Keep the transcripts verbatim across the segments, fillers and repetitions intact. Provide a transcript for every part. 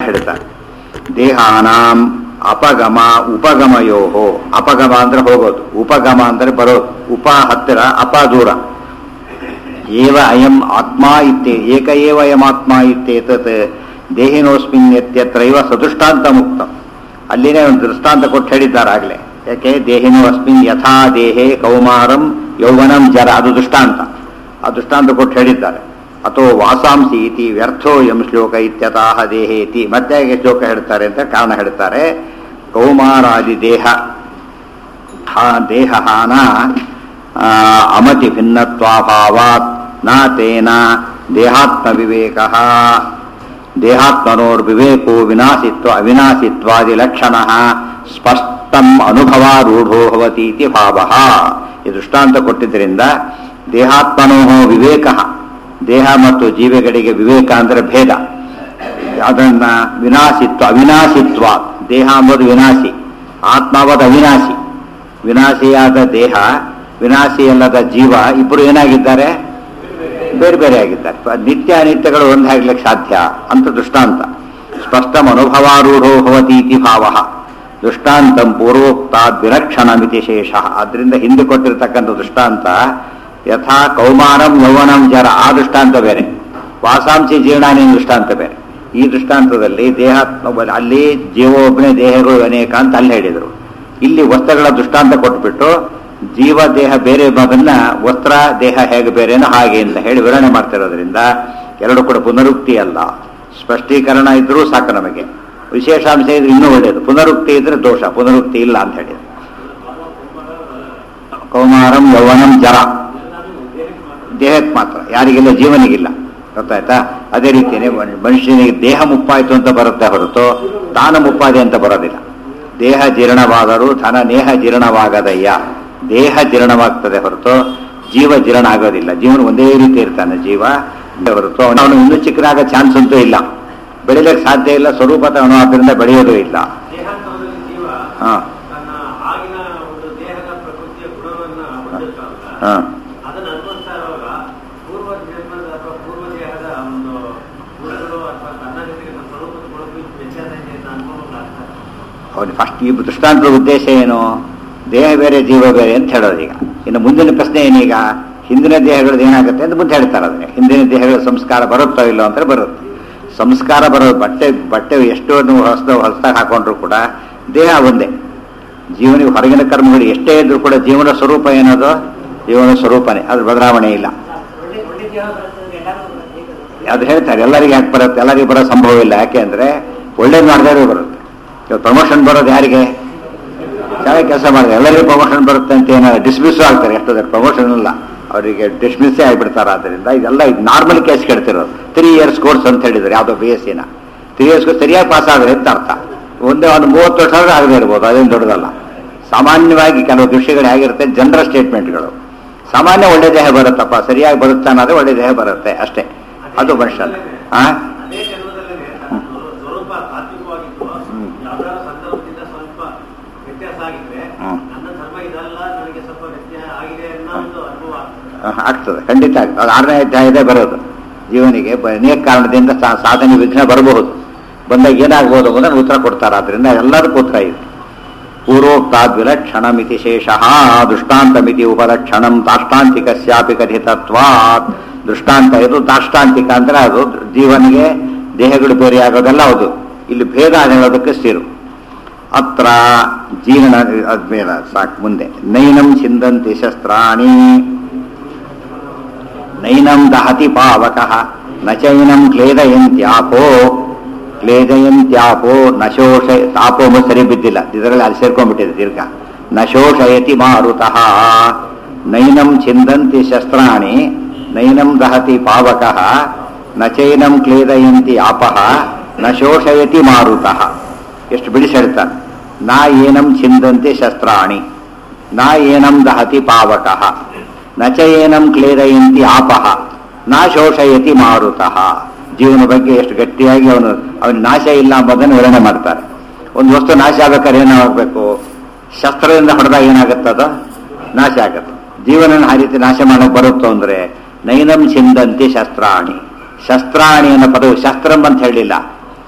ಹೇಳ್ತಾರೆ. ದೇಹಾನಾಂ ಅಪಗಮ ಉಪಗಮಯೋ, ಅಪಗಮ ಅಂದ್ರೆ ಹೋಗೋದು, ಉಪಗಮ ಅಂದ್ರೆ ಬರೋದು. ಉಪ ಹತ್ತಿರ, ಅಪ ದೂರ. ಏವ ಅಯಂ ಆತ್ಮ ಇತ್ತೇ ಏಕ ಏವ ಅಯಂ ಆತ್ಮ ಇತ್ತೇತತ್ ದೇಹಿನೋಸ್ಮಿನ್ ಯತ್ಯತ್ರೈವ ಸದೃಷ್ಟಾಂತ ಮುಕ್ತ. ಅಲ್ಲಿನೇ ಒಂದು ದೃಷ್ಟಾಂತ ಕೊಟ್ಟು ಹೇಳಿದ್ದಾರೆ ಆಗಲೇ. ಯಾಕೆ ದೇಹಿನೋ ಅಸ್ಮಿನ್ ಯಥಾ ದೇಹೇ ಕೌಮಾರಂ ಯೌವನಂ ಜರ, ಅದು ದೃಷ್ಟಾಂತ. ಆ ದೃಷ್ಟಾಂತ ಕೊಟ್ಟು ಹೇಳಿದ್ದಾರೆ. ಅಥೋ ವಾಸಾಂಸಿ ಇತಿ ವ್ಯರ್ಥೋ ಎಂ ಶ್ಲೋಕ ಇತ್ಯತಃ ದೇಹೇತಿ. ಮತ್ತೆ ಹೇಗೆ ಶ್ಲೋಕ ಹೇಳ್ತಾರೆ ಅಂತ ಕಾರಣ ಹೇಳ್ತಾರೆ. ಕೌಮಾರಾದಿ ದೇಹ ದೇಹಹಾನ ಅಮತಿ ಭಿನ್ನತ್ವಾಭಾವಾತ್ ನ ತೇನ ದೇಹಾತ್ಮ ವಿವೇಕ ದೇಹಾತ್ಮನೋರ್ ವಿವೇಕೋ ವಿನಾಶಿತ್ವ ಅವಿನಾಶಿತ್ವಾದಿ ಲಕ್ಷಣ ಸ್ಪಷ್ಟಂ ಅನುಭವಾರೂಢೋ ಭವತಿ ಇತಿ ಭಾವಃ. ಈ ದೃಷ್ಟಾಂತ ಕೊಟ್ಟಿದ್ದರಿಂದ ದೇಹಾತ್ಮನೋ ವಿವೇಕ, ದೇಹ ಮತ್ತು ಜೀವಿಗಳಿಗೆ ವಿವೇಕ ಅಂದರೆ ಭೇದ, ಅದನ್ನ ವಿನಾಶಿತ್ವ ಅವಿನಾಶಿತ್ವ. ದೇಹ ಎಂಬುದು ವಿನಾಶಿ, ಆತ್ಮ ಎಂಬುದು ಅವಿನಾಶಿ. ವಿನಾಶಿಯಾದ ದೇಹ, ವಿನಾಶಿಯಲ್ಲದ ಜೀವ ಇಬ್ಬರು ಏನಾಗಿದ್ದಾರೆ? ಬೇರೆ ಬೇರೆ ಆಗಿದ್ದಾರೆ. ನಿತ್ಯ ಅನಿತ್ಯಗಳು ಒಂದಾಗ್ಲಿಕ್ಕೆ ಸಾಧ್ಯ ಅಂತ ದೃಷ್ಟಾಂತ. ಸ್ಪಷ್ಟಂ ಅನುಭವಾರೂಢೋ ಭವತಿ ಇತಿ ಭಾವಃ. ದೃಷ್ಟಾಂತಂ ಪೂರ್ವೋಕ್ತಾದ್ ವಿಲಕ್ಷಣಮಿತಿ ಶೇಷ. ಆದ್ರಿಂದ ಹಿಂದೆ ಕೊಟ್ಟಿರ್ತಕ್ಕಂಥ ದೃಷ್ಟಾಂತ ಯಥಾ ಕೌಮಾರಂ ಯೌವನಂ ಜರ, ಆ ದೃಷ್ಟಾಂತ ಬೇರೆ. ವಾಸಾಂಸಿ ಜೀರ್ಣಾನಿ ದೃಷ್ಟಾಂತ ಬೇರೆ. ಈ ದೃಷ್ಟಾಂತದಲ್ಲಿ ದೇಹಾತ್ಮ, ಅಲ್ಲಿ ಜೀವೋಬ್ನೇ ದೇಹಗಳು ಅನೇಕ ಅಂತ ಅಲ್ಲಿ ಹೇಳಿದರು. ಇಲ್ಲಿ ವಸ್ತ್ರಗಳ ದೃಷ್ಟಾಂತ ಕೊಟ್ಬಿಟ್ಟು ಜೀವ ದೇಹ ಬೇರೆ ಅದನ್ನ ವಸ್ತ್ರ ದೇಹ ಹೇಗೆ ಬೇರೆನೋ ಹಾಗೆ ಅಂತ ಹೇಳಿ ವಿವರಣೆ ಮಾಡ್ತಿರೋದ್ರಿಂದ ಎರಡು ಕೂಡ ಪುನರುಕ್ತಿ ಅಲ್ಲ, ಸ್ಪಷ್ಟೀಕರಣ ಇದ್ರೂ ಸಾಕು ನಮಗೆ. ವಿಶೇಷಾಂಶ ಇದ್ರೆ ಇನ್ನೂ ಒಳ್ಳೆಯದು. ಪುನರುಕ್ತಿ ಇದ್ರೆ ದೋಷ, ಪುನರುಕ್ತಿ ಇಲ್ಲ ಅಂತ ಹೇಳಿದ್ರು. ಕೌಮಾರಂ ಯೌವನಂ ಜರ ದೇಹಕ್ಕೆ ಮಾತ್ರ, ಯಾರಿಗಿಲ್ಲ, ಜೀವನಿಗಿಲ್ಲ. ಗೊತ್ತಾಯ್ತಾ? ಅದೇ ರೀತಿಯೇ ಮನುಷ್ಯನಿಗೆ ದೇಹ ಮುಪ್ಪಾಯ್ತು ಅಂತ ಬರುತ್ತೆ ಹೊರತು ತಾನ ಮುಪ್ಪಾದೆ ಅಂತ ಬರೋದಿಲ್ಲ. ದೇಹ ಜೀರ್ಣವಾದರೂ ಧನ ನೇಹ ಜೀರ್ಣವಾಗದಯ್ಯ. ದೇಹ ಜೀರ್ಣವಾಗ್ತದೆ ಹೊರತು ಜೀವ ಜೀರ್ಣ ಆಗೋದಿಲ್ಲ. ಜೀವನ ಒಂದೇ ರೀತಿ ಇರ್ತಾನೆ ಜೀವ ಹೊರತು ಅವನು ಇನ್ನೂ ಚಿಕ್ಕನಾಗ ಚಾನ್ಸ್ ಅಂತೂ ಇಲ್ಲ, ಬೆಳಿಲಿಕ್ಕೆ ಸಾಧ್ಯ ಇಲ್ಲ. ಸ್ವರೂಪತ ಅವನು ಆದ್ದರಿಂದ ಬೆಳೆಯೋದು ಇಲ್ಲ. ಹಾ ಹಾ ಅವನು ಫಸ್ಟ್ ಈ ದೃಷ್ಟಾಂತದ ಉದ್ದೇಶ ಏನು? ದೇಹ ಬೇರೆ ಜೀವ ಬೇರೆ ಅಂತ ಹೇಳೋದು. ಈಗ ಇನ್ನು ಮುಂದಿನ ಪ್ರಶ್ನೆ ಏನೀಗ? ಹಿಂದಿನ ದೇಹಗಳದ್ದು ಏನಾಗುತ್ತೆ ಅಂತ ಮುಂದೆ ಹೇಳ್ತಾರೆ. ಅದನ್ನೇ ಹಿಂದಿನ ದೇಹಗಳ ಸಂಸ್ಕಾರ ಬರುತ್ತೋ ಇಲ್ಲೋ ಅಂತ ಬರುತ್ತೆ. ಸಂಸ್ಕಾರ ಬರೋದು ಬಟ್ಟೆ ಬಟ್ಟೆ ಎಷ್ಟೋ ನೀವು ಹೊಸ ಹೊಸದಾಗಿ ಹಾಕೊಂಡ್ರು ಕೂಡ ದೇಹ ಒಂದೇ. ಜೀವನಿಗೆ ಹೊರಗಿನ ಕರ್ಮಗಳು ಎಷ್ಟೇ ಇದ್ರೂ ಕೂಡ ಜೀವನ ಸ್ವರೂಪ ಏನದು? ಜೀವನ ಸ್ವರೂಪನೇ, ಅದ್ರ ಬದಲಾವಣೆ ಇಲ್ಲ. ಅದು ಹೇಳ್ತಾರೆ ಎಲ್ಲರಿಗೆ ಯಾಕೆ ಬರುತ್ತೆ? ಎಲ್ಲರಿಗೆ ಬರೋ ಸಂಭವ ಇಲ್ಲ. ಯಾಕೆ ಅಂದರೆ ಒಳ್ಳೇದು ಮಾಡಿದ್ರೆ ಬರುತ್ತೆ. ಇವಾಗ ಪ್ರಮೋಷನ್ ಬರೋದು ಯಾರಿಗೆ? ಚೆನ್ನಾಗಿ ಕೆಲಸ ಮಾಡಿದ್ರೆ ಎಲ್ಲರಿಗೂ ಪ್ರಮೋಷನ್ ಬರುತ್ತೆ ಅಂತ ಏನಾದ್ರು ಡಿಸ್ಮಿಸ್ ಆಗ್ತಾರೆ. ಎಷ್ಟೋದ್ರೆ ಪ್ರಮೋಷನ್ ಇಲ್ಲ, ಅವರಿಗೆ ಡಿಸ್ಮಿಸ್ಸೇ ಆಗಿಬಿಡ್ತಾರೆ. ಆದ್ದರಿಂದ ಇದೆಲ್ಲ ಇದು ನಾರ್ಮಲ್ ಕೇಸ್ ಕೇಳ್ತಿರೋದು. ತ್ರೀ ಇಯರ್ಸ್ ಕೋರ್ಸ್ ಅಂತ ಹೇಳಿದ್ದಾರೆ ಯಾವುದೋ ಬಿ ಎಸ್ ಸಿನ. ತ್ರೀ ಇಯರ್ಸ್ ಸರಿಯಾಗಿ ಪಾಸ್ ಆದರೆ ಅಂತ ಅರ್ಥ. ಒಂದೇ ಒಂದು ಮೂವತ್ತು ವರ್ಷ ಆದ್ರೆ ಆಗದೆ ಇರ್ಬೋದು, ಅದೇನು ದೊಡ್ಡದಲ್ಲ. ಸಾಮಾನ್ಯವಾಗಿ ಕೆಲವು ದೃಶ್ಯಗಳು ಹೇಗಿರುತ್ತೆ, ಜನರಲ್ ಸ್ಟೇಟ್ಮೆಂಟ್ಗಳು. ಸಾಮಾನ್ಯ ಒಳ್ಳೆ ದೇಹ ಬರುತ್ತಪ್ಪ, ಸರಿಯಾಗಿ ಬರುತ್ತಾನಾದ್ರೆ ಒಳ್ಳೆ ದೇಹ ಬರುತ್ತೆ ಅಷ್ಟೇ. ಅದು ಮನುಷ್ಯ. ಆ ಆಗ್ತದೆ, ಖಂಡಿತ ಆಗ್ತದೆ. ಅದು ಆರನೇ ಅಧ್ಯಾಯದೇ ಬರೋದು. ಜೀವನಿಗೆ ಅನೇಕ ಕಾರಣದಿಂದ ಸಾಧನೆ ವಿಘ್ನ ಬರಬಹುದು. ಬಂದಾಗ ಏನಾಗ್ಬೋದು ಅನ್ನೋದನ್ನು ಉತ್ತರ ಕೊಡ್ತಾರೆ. ಆದ್ರಿಂದ ಎಲ್ಲದಕ್ಕೂ ಉತ್ತರ ಇದೆ. ಪೂರ್ವೋಕ್ತಾದ್ ವಿಲಕ್ಷಣಮಿತಿ ಶೇಷಃ ದೃಷ್ಟಾಂತಮಿತಿ ಉಪಲಕ್ಷಣಂ ತಾಷ್ಟಾಂತಿಕಸ್ಯಾಪಿ ಕಥಿತತ್ವಾತ್. ದೃಷ್ಟಾಂತ ಇದು ತಾಷ್ಟಾಂತಿಕ ಅಂದ್ರೆ ಅದು ಜೀವನಿಗೆ ದೇಹಗಳು ಬೇರೆ ಆಗೋದೆಲ್ಲ ಹೌದು. ಇಲ್ಲಿ ಭೇದ ಹೇಳೋದಕ್ಕೆ ಸ್ಥಿರು. ಅತ್ರ ಜೀರ್ಣ ಅದ್ಮೇಲೆ ಸಾಕು. ಮುಂದೆ ನೈನಂ ಚಿಂದಂತಿ ಶಸ್ತ್ರಾಣಿ ನೈನಂ ದಹತಿ ಪಾವಕಃ ನ ಚೈನಂ ಕ್ಲೇದಯಂತ್ಯಾಪೋ ಕ್ಲೇದಯಂತ್ಯಾಪೋ ನಶೋಷ. ತಾಪೋ ಸರಿ ಬಿದ್ದಿಲ್ಲ, ಇದರಲ್ಲಿ ಅಲ್ಲಿ ಸೇರ್ಕೊಂಡ್ಬಿಟ್ಟಿದೆ ದೀರ್ಘ. ನಶೋಷಯತಿ ಮಾರುತಃ ನೈನಂ ಚಿಂದಂತಿ ಶಸ್ತ್ರಾಣಿ ನೈನಂ ದಹತಿ ಪಾವಕಃ ನ ಚೈನಂ ಕ್ಲೇದಯಂತಿ ಆಪಃ ನ ಶೋಷಯತಿ ಮಾರುತಃ. ಎಷ್ಟು ಬಿಡಿಸಿ ಹೇಳ್ತಾನೆ. ನಾ ಏನಂ ಚಿಂದಂತಿ ಶಸ್ತ್ರಾಣಿ ನಾ ಏನಂ ದಹತಿ ಪಾವಕಃ ನ ಚ ಏನಂ ಕ್ಲೇದಯಂತಿ ಆಪಃ ನಾ ಶೋಷಯತಿ ಮಾರುತಃ. ಜೀವನ ಬಗ್ಗೆ ಎಷ್ಟು ಗಟ್ಟಿಯಾಗಿ ಅವನು ಅವನ ನಾಶ ಇಲ್ಲ ಎಂಬುದನ್ನು ವಿವರಣೆ ಮಾಡ್ತಾರೆ. ಒಂದು ವಸ್ತು ನಾಶ ಆಗ್ಬೇಕಾದ್ರೆ ಏನಾಗಬೇಕು? ಶಸ್ತ್ರದಿಂದ ಹೊಡೆದಾಗ ಏನಾಗುತ್ತದ? ನಾಶ ಆಗುತ್ತೆ. ಜೀವನ ಆ ರೀತಿ ನಾಶ ಮಾಡಕ್ಕೆ ಬರುತ್ತೋ ಅಂದ್ರೆ ನೈನಂ ಚಿಂದಂತಿ ಶಸ್ತ್ರಾಣಿ. ಶಸ್ತ್ರಾಣಿ ಅನ್ನೋ ಪದವು ಶಸ್ತ್ರಂ ಅಂತ ಹೇಳಿಲ್ಲ,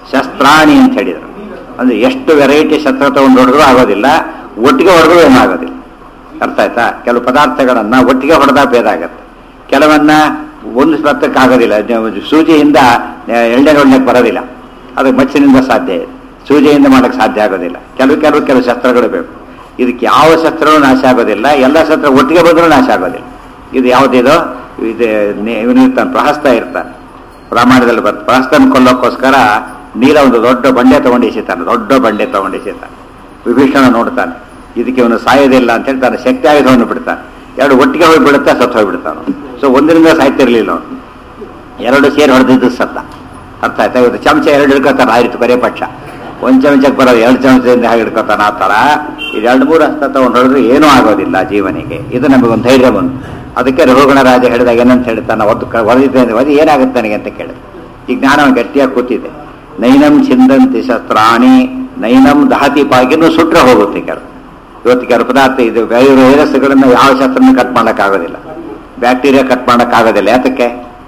ಶಸ್ತ್ರಾಣಿ ಅಂತ ಹೇಳಿದರು. ಅಂದರೆ ಎಷ್ಟು ವೆರೈಟಿ ಶಸ್ತ್ರ ತಗೊಂಡು ಹೊಡೆದ್ರೂ ಆಗೋದಿಲ್ಲ, ಒಟ್ಟಿಗೆ ಹೊಡೆದ್ರೂ ಏನಾಗೋದಿಲ್ಲ. ಅರ್ಥ ಆಯ್ತಾ? ಕೆಲವು ಪದಾರ್ಥಗಳನ್ನು ಒಟ್ಟಿಗೆ ಹೊಡೆದಾಗ ಭೇದ ಆಗತ್ತೆ, ಕೆಲವನ್ನ ಒಂದು ಶಸ್ತ್ರಕ್ಕೆ ಆಗೋದಿಲ್ಲ. ಸೂಜಿಯಿಂದ ಎಣ್ಣೆ ಹೊಡ್ಲಿಕ್ಕೆ ಬರೋದಿಲ್ಲ, ಅದಕ್ಕೆ ಮಚ್ಚಿನಿಂದ ಸಾಧ್ಯ ಇದೆ. ಸೂಜಿಯಿಂದ ಮಾಡೋಕ್ಕೆ ಸಾಧ್ಯ ಆಗೋದಿಲ್ಲ. ಕೆಲವು ಕೆಲವು ಕೆಲವು ಶಸ್ತ್ರಗಳು ಬೇಕು. ಇದಕ್ಕೆ ಯಾವ ಶಸ್ತ್ರವೂ ನಾಶ ಆಗೋದಿಲ್ಲ, ಎಲ್ಲ ಶಸ್ತ್ರ ಒಟ್ಟಿಗೆ ಬಂದರೂ ನಾಶ ಆಗೋದಿಲ್ಲ. ಇದು ಯಾವುದಿದೋ ಇದು ಇವನಿರ್ತಾನೆ, ಪ್ರಹಸ್ತ ಇರ್ತಾನೆ, ರಾಮಾಯಣದಲ್ಲಿ ಬರ್ತದೆ. ಪ್ರಹಸ್ತನ ಕೊಲ್ಲೋಕ್ಕೋಸ್ಕರ ನೀಲ ಒಂದು ದೊಡ್ಡ ಬಂಡೆ ತಗೊಂಡಿಸಿತಾನೆ, ದೊಡ್ಡ ಬಂಡೆ ತಗೊಂಡಿಸಿತಾನೆ. ವಿಭೀಷಣ ನೋಡ್ತಾನೆ, ಇದಕ್ಕೆ ಅವನು ಸಾಯೋದಿಲ್ಲ ಅಂತ ಹೇಳ್ತಾನೆ, ಶಕ್ತಿ ಆಯುಧವನ್ನು ಬಿಡ್ತಾನೆ. ಎರಡು ಒಟ್ಟಿಗೆ ಹೋಗಿಬಿಡುತ್ತೆ, ಸತ್ತು ಹೋಗಿಬಿಡ್ತಾನೆ. ಸೊ ಒಂದರಿಂದ ಸಾಯ್ತಿರ್ಲಿಲ್ಲ ಅವನು, ಎರಡು ಸೇರಿ ಹೊಡೆದಿದ್ದು ಸತ್ತ. ಅರ್ಥ ಆಯ್ತಾ? ಇವತ್ತು ಚಮಚ ಎರಡು ಹಿಡ್ಕೊತಾನೆ ಆಯಿತು ಬರೇ ಪಕ್ಷ, ಒಂದು ಚಮಚಕ್ಕೆ ಬರೋದು ಎರಡು ಚಮಚದಿಂದ ಹಾಗೆ ಹಿಡ್ಕೊತಾನೆ. ಆ ಥರ ಇದು ಎರಡು ಮೂರು ಹಸ್ತ ತಗೊಂಡು ಹೊಡೆದ್ರೆ ಏನೂ ಆಗೋದಿಲ್ಲ ಜೀವನಿಗೆ. ಇದು ನಮಗೊಂದು ಧೈರ್ಯ ಬಂದು. ಅದಕ್ಕೆ ರಘುಗಣ ರಾಜ ಹೇಳಿದಾಗ ಏನಂತ ಹೇಳ್ತಾನೆ, ಒದ್ದು ಹೊಡೆದಿದ್ದೆ ಒದ್ದು ಏನಾಗುತ್ತೆ ನನಗೆ ಅಂತ ಕೇಳಿದೆ. ಈ ಜ್ಞಾನ ಗಟ್ಟಿಯಾಗಿ ಕೂತಿದೆ. ನೈನಂ ಚಿಂದಂತಿ ಶಸ್ತ್ರಾಣಿ ನೈನಂ ದಹತಿ ಪಾಗಿನೂ ಸುಟ್ರೆ ಹೋಗುತ್ತೆ. ಕೆಲವು ಇವತ್ತು ಕೆಲವು ಪದಾರ್ಥ ಇದು ವೈರಸ್ಗಳನ್ನು ಯಾವ ಶಸ್ತ್ರನ ಕಟ್ ಮಾಡೋಕ್ಕಾಗೋದಿಲ್ಲ, ಬ್ಯಾಕ್ಟೀರಿಯಾ ಕಟ್ ಮಾಡೋಕ್ಕಾಗೋದಿಲ್ಲ. ಯಾತಕ್ಕೆ?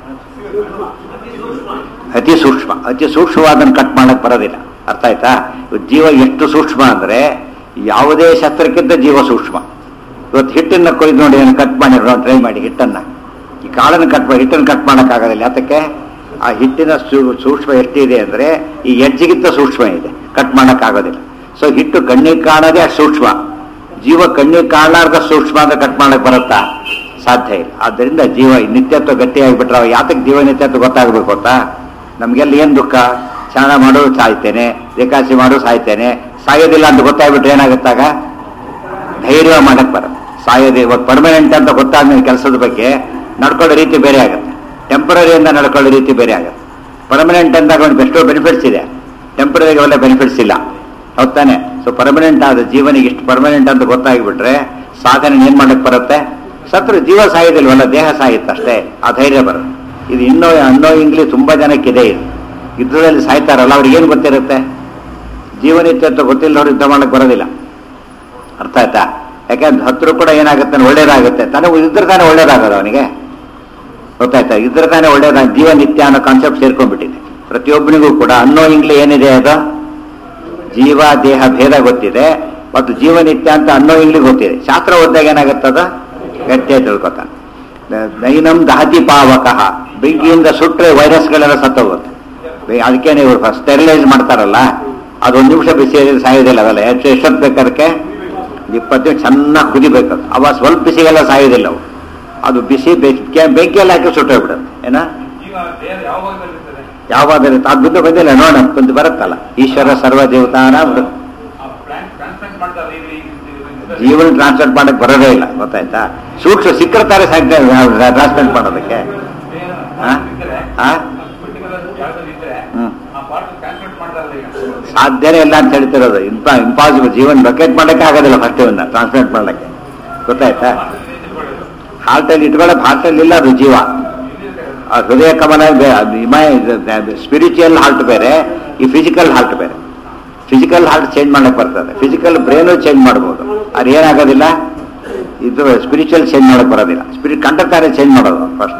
ಅತಿ ಸೂಕ್ಷ್ಮ, ಅತಿ ಸೂಕ್ಷ್ಮವಾದನ್ನು ಕಟ್ ಮಾಡೋಕ್ಕೆ ಬರೋದಿಲ್ಲ. ಅರ್ಥ ಆಯ್ತಾ? ಜೀವ ಎಷ್ಟು ಸೂಕ್ಷ್ಮ ಅಂದರೆ ಯಾವುದೇ ಶಸ್ತ್ರಕ್ಕಿಂತ ಜೀವ ಸೂಕ್ಷ್ಮ. ಇವತ್ತು ಹಿಟ್ಟನ್ನು ಕೊಯ್ದು ನೋಡಿ, ಕಟ್ ಮಾಡಿ ಟ್ರೈ ಮಾಡಿ ಹಿಟ್ಟನ್ನು, ಈ ಕಾಳನ್ನು ಕಟ್ ಮಾಡಿ ಹಿಟ್ಟನ್ನು ಕಟ್ ಮಾಡೋಕ್ಕಾಗೋದಿಲ್ಲ. ಯಾತಕ್ಕೆ? ಆ ಹಿಟ್ಟಿನ ಸೂಕ್ಷ್ಮ ಎಷ್ಟಿದೆ ಅಂದರೆ ಈ ಎಡ್ಜಿಗಿಂತ ಸೂಕ್ಷ್ಮ ಇದೆ, ಕಟ್ ಮಾಡೋಕ್ಕಾಗೋದಿಲ್ಲ. ಸೊ ಹಿಟ್ಟು ಕಣ್ಣಿಗೆ ಕಾಣೋದೇ ಅಷ್ಟು ಸೂಕ್ಷ್ಮ, ಜೀವ ಕಣ್ಣಿಗೆ ಕಾಣಲಾರ್ದ ಸೂಕ್ಷ್ಮ ಅಂದರೆ ಕಟ್ ಮಾಡೋಕ್ಕೆ ಬರುತ್ತಾ? ಸಾಧ್ಯ ಇಲ್ಲ. ಆದ್ದರಿಂದ ಜೀವ ನಿತ್ಯತ್ವ ಗಟ್ಟಿಯಾಗಿಬಿಟ್ರೆ ಅವ ಯಾತಕ್ಕೆ ಜೀವ ನಿತ್ಯತ್ವ ಗೊತ್ತಾಗಬೇಕು ಗೊತ್ತಾ? ನಮಗೆಲ್ಲ ಏನು ದುಃಖ, ಸ್ನಾನ ಮಾಡೋದು ಸಾಯ್ತೇನೆ, ಏಕಾದಶಿ ಮಾಡೋದು ಸಾಯ್ತೇನೆ, ಸಾಯೋದಿಲ್ಲ ಅಂತ ಗೊತ್ತಾಗ್ಬಿಟ್ರೆ ಏನಾಗುತ್ತಾಗ ಧೈರ್ಯ ಮಾಡಕ್ಕೆ ಬರುತ್ತೆ. ಸಾಯೋದು ಇವಾಗ ಪರ್ಮನೆಂಟ್ ಅಂತ ಗೊತ್ತಾದ್ಮೇಲೆ ಕೆಲಸದ ಬಗ್ಗೆ ನಡ್ಕೊಳ್ಳೋ ರೀತಿ ಬೇರೆ ಆಗುತ್ತೆ, ಟೆಂಪರರಿಯಿಂದ ನಡ್ಕೊಳ್ಳೋ ರೀತಿ ಬೇರೆ ಆಗುತ್ತೆ. ಪರ್ಮನೆಂಟ್ ಅಂದಾಗ ಒಂದು ಎಷ್ಟೋ ಬೆನಿಫಿಟ್ಸ್ ಇದೆ, ಟೆಂಪರರಿಗೆ ಅವೆಲ್ಲ ಬೆನಿಫಿಟ್ಸ್ ಇಲ್ಲ, ಹೌದಾನೆ? ಸೊ ಪರ್ಮನೆಂಟ್ ಆದ ಜೀವನಿಗೆ ಇಷ್ಟು ಪರ್ಮನೆಂಟ್ ಅಂತ ಗೊತ್ತಾಗಿಬಿಟ್ರೆ ಸಾಧನೆ ಏನು ಮಾಡಕ್ಕೆ ಬರುತ್ತೆ? ಸತ್ರು ಜೀವ ಸಾಯೋದಿಲ್ವಲ್ಲ, ದೇಹ ಸಾಯುತ್ತಷ್ಟೇ, ಆ ಧೈರ್ಯ ಬರುತ್ತೆ. ಇದು ಇನ್ನೋ ಅನ್ನೋ ಇಂಗ್ಲಿ ತುಂಬ ಜನಕ್ಕಿದೆ. ಇದು ಯುದ್ಧದಲ್ಲಿ ಸಾಯ್ತಾರಲ್ಲ ಅವ್ರಿಗೆ ಏನು ಗೊತ್ತಿರುತ್ತೆ? ಜೀವನಿತ್ಯತ್ವ ಗೊತ್ತಿಲ್ಲದವ್ರು ಯುದ್ಧ ಮಾಡಕ್ಕೆ ಬರೋದಿಲ್ಲ. ಅರ್ಥ ಆಯ್ತಾ? ಯಾಕೆಂದ್ರೆ ಹತ್ತಿರ ಕೂಡ ಏನಾಗುತ್ತೆ, ಒಳ್ಳೇದಾಗುತ್ತೆ, ತನಗೆ ಇದ್ರ ತಾನೇ ಒಳ್ಳೇದಾಗೋದು ಅವನಿಗೆ. ಗೊತ್ತಾಯ್ತಾ? ಇದ್ರ ತಾನೇ ಒಳ್ಳೇದಾಗ ಜೀವ ನಿತ್ಯ ಅನ್ನೋ ಕಾನ್ಸೆಪ್ಟ್ ಸೇರ್ಕೊಂಡ್ಬಿಟ್ಟಿದೆ ಪ್ರತಿಯೊಬ್ಬನಿಗೂ ಕೂಡ. ಅನ್ನೋ ಇಂಗ್ಲಿ ಏನಿದೆ ಅದು ಜೀವ ದೇಹ ಭೇದ ಗೊತ್ತಿದೆ, ಮತ್ತು ಜೀವನಿತ್ಯ ಅಂತ ಅನ್ನೋ ಇಂಗ್ಲಿ ಗೊತ್ತಿದೆ. ಶಾಸ್ತ್ರ ಓದಿದಾಗ ಏನಾಗುತ್ತದ ಗಟ್ಟಿಯಾಗಿ ತಿಳ್ಕೊತಾನೆ. ನೈನಂ ದಹತಿ ಪಾವಕಃ, ಬೆಂಕಿಯಿಂದ ಸುಟ್ಟರೆ ವೈರಸ್ಗಳೆಲ್ಲ ಸತ್ತೋಗುತ್ತೆ. ಅದಕ್ಕೆ ನೀವು ಸ್ಟೆರಿಲೈಸ್ ಮಾಡ್ತಾರಲ್ಲ, ಅದೊಂದು ನಿಮಿಷ ಬಿಸಿ ಸಾಯೋದಿಲ್ಲ. ಅವೆಲ್ಲ ಎಷ್ಟು ಎಷ್ಟೊತ್ತು ಬೇಕಾದಕ್ಕೆ ಇಪ್ಪತ್ತು ನಿಮಿಷ ಚೆನ್ನಾಗಿ ಕುದಿಬೇಕು. ಅವ ಸ್ವಲ್ಪ ಬಿಸಿಗೆಲ್ಲ ಸಾಯೋದಿಲ್ಲ ಅವು, ಅದು ಬಿಸಿ ಬೆಂಕಿಯೆಲ್ಲ ಹಾಕಿ ಸುಟ್ಟೋಗ್ಬಿಡುತ್ತೆ. ಏನ ಯಾವಾಗ ಅದು ಬಿದ್ದು ಬಂದಿಲ್ಲ ನೋಡ ಬಂದು ಬರುತ್ತಲ್ಲ, ಈಶ್ವರ ಸರ್ವ ದೇವತಾನ ಜೀವನ ಟ್ರಾನ್ಸ್ಪ್ಲಾಂಟ್ ಮಾಡಕ್ಕೆ ಬರೋದೇ ಇಲ್ಲ. ಗೊತ್ತಾಯ್ತಾ? ಸೂಕ್ಷ್ಮ ಸಿಕ್ಕರ್ತಾರೆ ಟ್ರಾನ್ಸ್ಪ್ಲಾಂಟ್ ಮಾಡೋದಕ್ಕೆ. ಸಾಧ್ಯನೇ ಇಲ್ಲ ಅಂತ ಹೇಳ್ತಿರೋದು. ಇಂಪ ಇಂಪಾಸಿಬಲ್, ಜೀವನ ಬಕೆಟ್ ಮಾಡಕ್ಕೆ ಆಗೋದಿಲ್ಲ ಫಸ್ಟ್ ಇವನ್ನ ಟ್ರಾನ್ಸ್ಪ್ಲಾಂಟ್ ಮಾಡಕ್ಕೆ. ಗೊತ್ತಾಯ್ತಾ? ಹಾರ್ಟಲ್ಲಿ ಇಟ್ಕೊಳ್ಳೋಕೆ ಹಾರ್ಟಲ್ಲಿ ಇಲ್ಲ ಅದು ಜೀವ. ಹೃದಯ ಕಮಲ ಸ್ಪಿರಿಚುವಲ್ ಹಾರ್ಟ್ ಬೇರೆ, ಈ ಫಿಸಿಕಲ್ ಹಾರ್ಟ್ ಬೇರೆ. ಫಿಸಿಕಲ್ ಹಾರ್ಟ್ ಚೇಂಜ್ ಮಾಡಕ್ಕೆ ಬರ್ತದೆ, ಫಿಸಿಕಲ್ ಬ್ರೈನು ಚೇಂಜ್ ಮಾಡ್ಬೋದು. ಅದು ಏನಾಗೋದಿಲ್ಲ, ಇದು ಸ್ಪಿರಿಚುವಲ್ ಚೇಂಜ್ ಮಾಡಕ್ಕೆ ಬರೋದಿಲ್ಲ. ಸ್ಪಿರಿಟ್ ಕಂಡಕ್ಟಾರೆ ಚೇಂಜ್ ಮಾಡೋದು ಫಸ್ಟ್.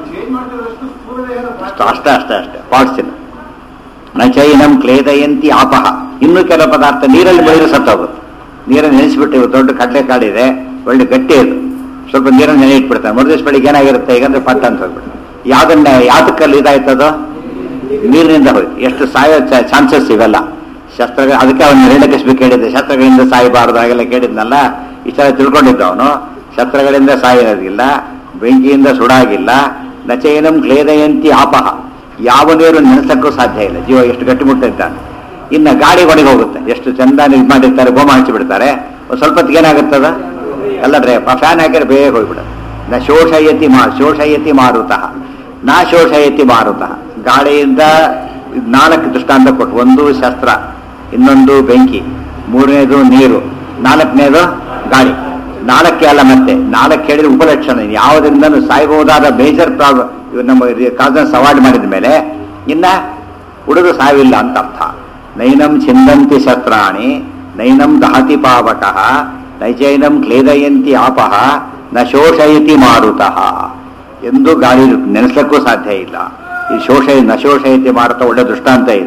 ಅಷ್ಟೇ ಅಷ್ಟೇ ಅಷ್ಟೇ ಫಾಲ್ಸ್ ಇಲ್ಲ. ನಚೈನಂ ಕ್ಲೇದಯಂತಿ ಆಪಹ. ಇನ್ನೂ ಕೆಲವು ಪದಾರ್ಥ ನೀರಲ್ಲಿ ಬೆಳೆದು ಸತ್ತೋಗುತ್ತೆ. ನೀರನ್ನು ನೆನೆಸಿಬಿಟ್ಟು ದೊಡ್ಡ ಕಡಲೆಕಾಳಿದೆ, ಒಳ್ಳೆ ಗಟ್ಟಿ ಅದು, ಸ್ವಲ್ಪ ನೀರನ್ನು ನೆನೆ ಇಟ್ಬಿಡ್ತಾರೆ. ಮರುದಿವಸ ಬೆಳಿಗ್ಗೆ ಏನಾಗಿರುತ್ತೆ, ಈಗಂದ್ರೆ ಪಟ್ಟ ಅಂತ ಹೋಗ್ಬಿಟ್ಟು ಯಾವ್ದನ್ನ ಯಾತಕ್ಕಲ್ಲಿ ಇದಾಯ್ತದೋ ನೀರಿನಿಂದ ಹೋಯ್ತು. ಎಷ್ಟು ಸಾಯೋ ಚಾನ್ಸಸ್ ಇವೆಲ್ಲ ಶಸ್ತ್ರಗಳು. ಅದಕ್ಕೆ ಅವನು ಹೇಳಕ್ಕೆ ಕೇಳಿದ್ದೆ, ಶಸ್ತ್ರಗಳಿಂದ ಸಾಯಬಾರದು ಹಾಗೆಲ್ಲ ಕೇಳಿದ್ನಲ್ಲ. ಇಷ್ಟೆಲ್ಲ ತಿಳ್ಕೊಂಡಿದ್ದ ಅವನು. ಶಸ್ತ್ರಗಳಿಂದ ಸಾಯೋದಿಲ್ಲ, ಬೆಂಕಿಯಿಂದ ಸುಡಾಗಿಲ್ಲ. ನಚೈನಂ ಕ್ಲೇದಯಂತಿ ಆಪಹ. ಯಾವ ನೀರು ನೆನೆಸಕ್ಕೂ ಸಾಧ್ಯ ಇಲ್ಲ. ಜೀವ ಎಷ್ಟು ಗಟ್ಟಿಮುಟ್ಟ ಇದ್ದಾನೆ. ಇನ್ನು ಗಾಳಿ ಒಣಗಿ ಹೋಗುತ್ತೆ. ಎಷ್ಟು ಚಂದ ಇದು ಮಾಡಿರ್ತಾರೆ, ಗೋಮ ಹಂಚಿಬಿಡ್ತಾರೆ, ಒಂದು ಸ್ವಲ್ಪ ಹೊತ್ತಿಗೆ ಏನಾಗುತ್ತದ ಎಲ್ಲ ಡ್ರೈ ಫ್ಯಾನ್ ಹಾಕಿದ್ರೆ ಬೇಗ ಹೋಗ್ಬಿಡುತ್ತೆ. ನ ಶೋಷಯತಿ ಮಾ ಶೋಷಯತಿ ಮಾರುತಃ ನಾ ಶೋಷಯತಿ ಮಾರುತಃ. ಗಾಳಿಯಿಂದ ನಾಲ್ಕು ದೃಷ್ಟಾಂತ ಕೊಟ್ಟು, ಒಂದು ಶಸ್ತ್ರ, ಇನ್ನೊಂದು ಬೆಂಕಿ, ಮೂರನೇದು ನೀರು, ನಾಲ್ಕನೇದು ಗಾಳಿ. ನಾಲ್ಕೇ ಅಲ್ಲ, ಮತ್ತೆ ನಾಲ್ಕು ಹೇಳಿದ್ರೆ ಉಪಲಕ್ಷಣ. ಯಾವುದರಿಂದ ಸಾಯಬಹುದಾದ ಮೇಜರ್ ಪ್ರಾಬ್ಲಮ್ ಇವು ನಮ್ಮ ಕಾಸನ್ನು ಸವಾಲ್ ಮಾಡಿದ ಮೇಲೆ ಇನ್ನ ಉಳಿದು ಸಾವಿಲ್ಲ ಅಂತ ಅರ್ಥ. ನೈನಂ ಛಿಂದಂತಿ ಶಸ್ತ್ರಾಣಿ ನೈನಂ ದಹತಿ ಪಾವಕಃ ನೈಚೈನಂ ಕ್ಲೇದಯಂತಿ ಆಪಹ ನ ಶೋಷಯತಿ ಮಾರುತಃ. ಎಂದು ಗಾಳಿ ನೆನೆಸಲಿಕ್ಕೂ ಸಾಧ್ಯ ಇಲ್ಲ. ಈ ಶೋಷ ನ ಶೋಷಯತಿ ಮಾರುತ ಒಳ್ಳೆ ದೃಷ್ಟಾಂತ ಇದೆ.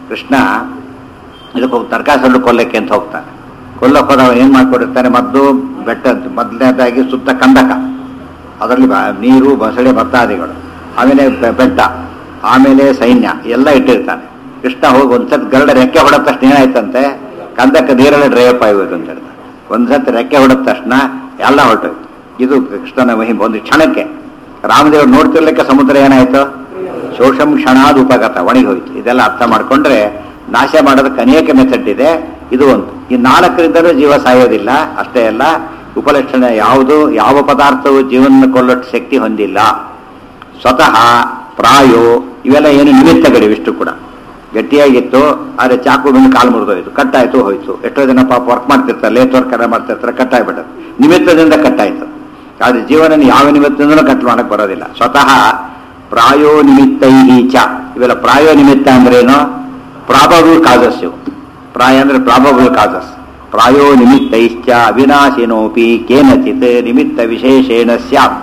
ಕೃಷ್ಣ ಇದಕ್ಕೆ ಹೋಗಿ ತರ್ಕಾಸನ್ನು ಕೊಲ್ಲಕ್ಕೆ ಅಂತ ಹೋಗ್ತಾನೆ. ಕೊಲ್ಲಕ್ಕೆ ಹೋದವ ಏನು ಮಾಡ್ಕೊಂಡಿರ್ತಾನೆ, ಮದ್ದು ಬೆಟ್ಟ ಮೊದಲನೇದಾಗಿ ಸುತ್ತ ಕಂದಕ, ಅದರಲ್ಲಿ ನೀರು ಬಸಳೆ ಭತ್ತಾದಿಗಳು, ಆಮೇಲೆ ಬೆಟ್ಟ, ಆಮೇಲೆ ಸೈನ್ಯ ಎಲ್ಲ ಇಟ್ಟಿರ್ತಾನೆ. ಕೃಷ್ಣ ಹೋಗಿ ಒಂದ್ಸತಿ ಗರುಡ ರೆಕ್ಕೆ ಹೊಡೆದ ತಕ್ಷಣ ಏನಾಯ್ತಂತೆ, ಕಂದಕ ನೀರಲ್ಲಿ ಡ್ರೈವಪ್ ಆಗೋದು ಅಂತ ಹೇಳ್ತಾರೆ. ಒಂದ್ಸತಿ ರೆಕ್ಕೆ ಹೊಡೆದ ತಕ್ಷಣ ಎಲ್ಲ ಹೊರಟೋಯ್ತು. ಇದು ಕೃಷ್ಣನ ಮಹಿಮೆ. ಒಂದು ಕ್ಷಣಕ್ಕೆ ರಾಮದೇವರು ನೋಡ್ತಿರ್ಲಿಕ್ಕೆ ಸಮುದ್ರ ಏನಾಯ್ತು, ಶೋಷಂ ಕ್ಷಣಾದ ಉಪಗತ ಒಣಗಿ ಹೋಯ್ತು. ಇದೆಲ್ಲ ಅರ್ಥ ಮಾಡ್ಕೊಂಡ್ರೆ ನಾಶ ಮಾಡೋದಕ್ಕೆ ಅನೇಕ ಮೆಥಡ್ ಇದೆ. ಇದು ಒಂದು. ಈ ನಾಲ್ಕರಿಂದಲೂ ಜೀವ ಸಾಯೋದಿಲ್ಲ. ಅಷ್ಟೇ ಅಲ್ಲ, ಉಪಲಕ್ಷಣ ಯಾವುದು, ಯಾವ ಪದಾರ್ಥವು ಜೀವನ ಕೊಲ್ಲೊಟ್ಟು ಶಕ್ತಿ ಹೊಂದಿಲ್ಲ. ಸ್ವತಃ ಪ್ರಾಯೋ ಇವೆಲ್ಲ ಏನು ನಿಮಿತ್ತಗಳಿವೆ. ಇಷ್ಟು ಕೂಡ ಗಟ್ಟಿಯಾಗಿತ್ತು, ಆದರೆ ಚಾಕು ಬಂದು ಕಾಲು ಮುರಿದೋಯ್ತು, ಕಟ್ಟಾಯ್ತು, ಹೋಯ್ತು. ಎಷ್ಟೋ ಜನ ಪಾಪ ವರ್ಕ್ ಮಾಡ್ತಿರ್ತಾರೆ, ಲೇತ್ ವರ್ಕ್ ಎಲ್ಲ ಮಾಡ್ತಿರ್ತಾರೆ, ಕಟ್ಟಾಗ್ಬಿಟ್ಟದು, ನಿಮಿತ್ತದಿಂದ ಕಟ್ಟಾಯ್ತು. ಆದರೆ ಜೀವನ ಯಾವ ನಿಮಿತ್ತದಿಂದಲೂ ಕಟ್ ಮಾಡಕ್ಕೆ ಬರೋದಿಲ್ಲ. ಸ್ವತಃ ಪ್ರಾಯೋ ನಿಮಿತ್ತೈಹಿ ಚ, ಇವೆಲ್ಲ ಪ್ರಾಯೋ ನಿಮಿತ್ತ ಅಂದ್ರೇನು, ಪ್ರಾಬಬಲ್ ಕಾಸಸ್ ಇವು. ಪ್ರಾಯ ಅಂದ್ರೆ ಪ್ರಾಬಬಲ್ ಕಾಸಸ್. ಪ್ರಾಯೋ ನಿಮಿತ್ತೈಶ್ಚ ಅವಿನಾಶಿನೋಪಿ ಕೇನಚಿತ್ ನಿಮಿತ್ತ ವಿಶೇಷೇಣ ಸ್ಯಾತ್.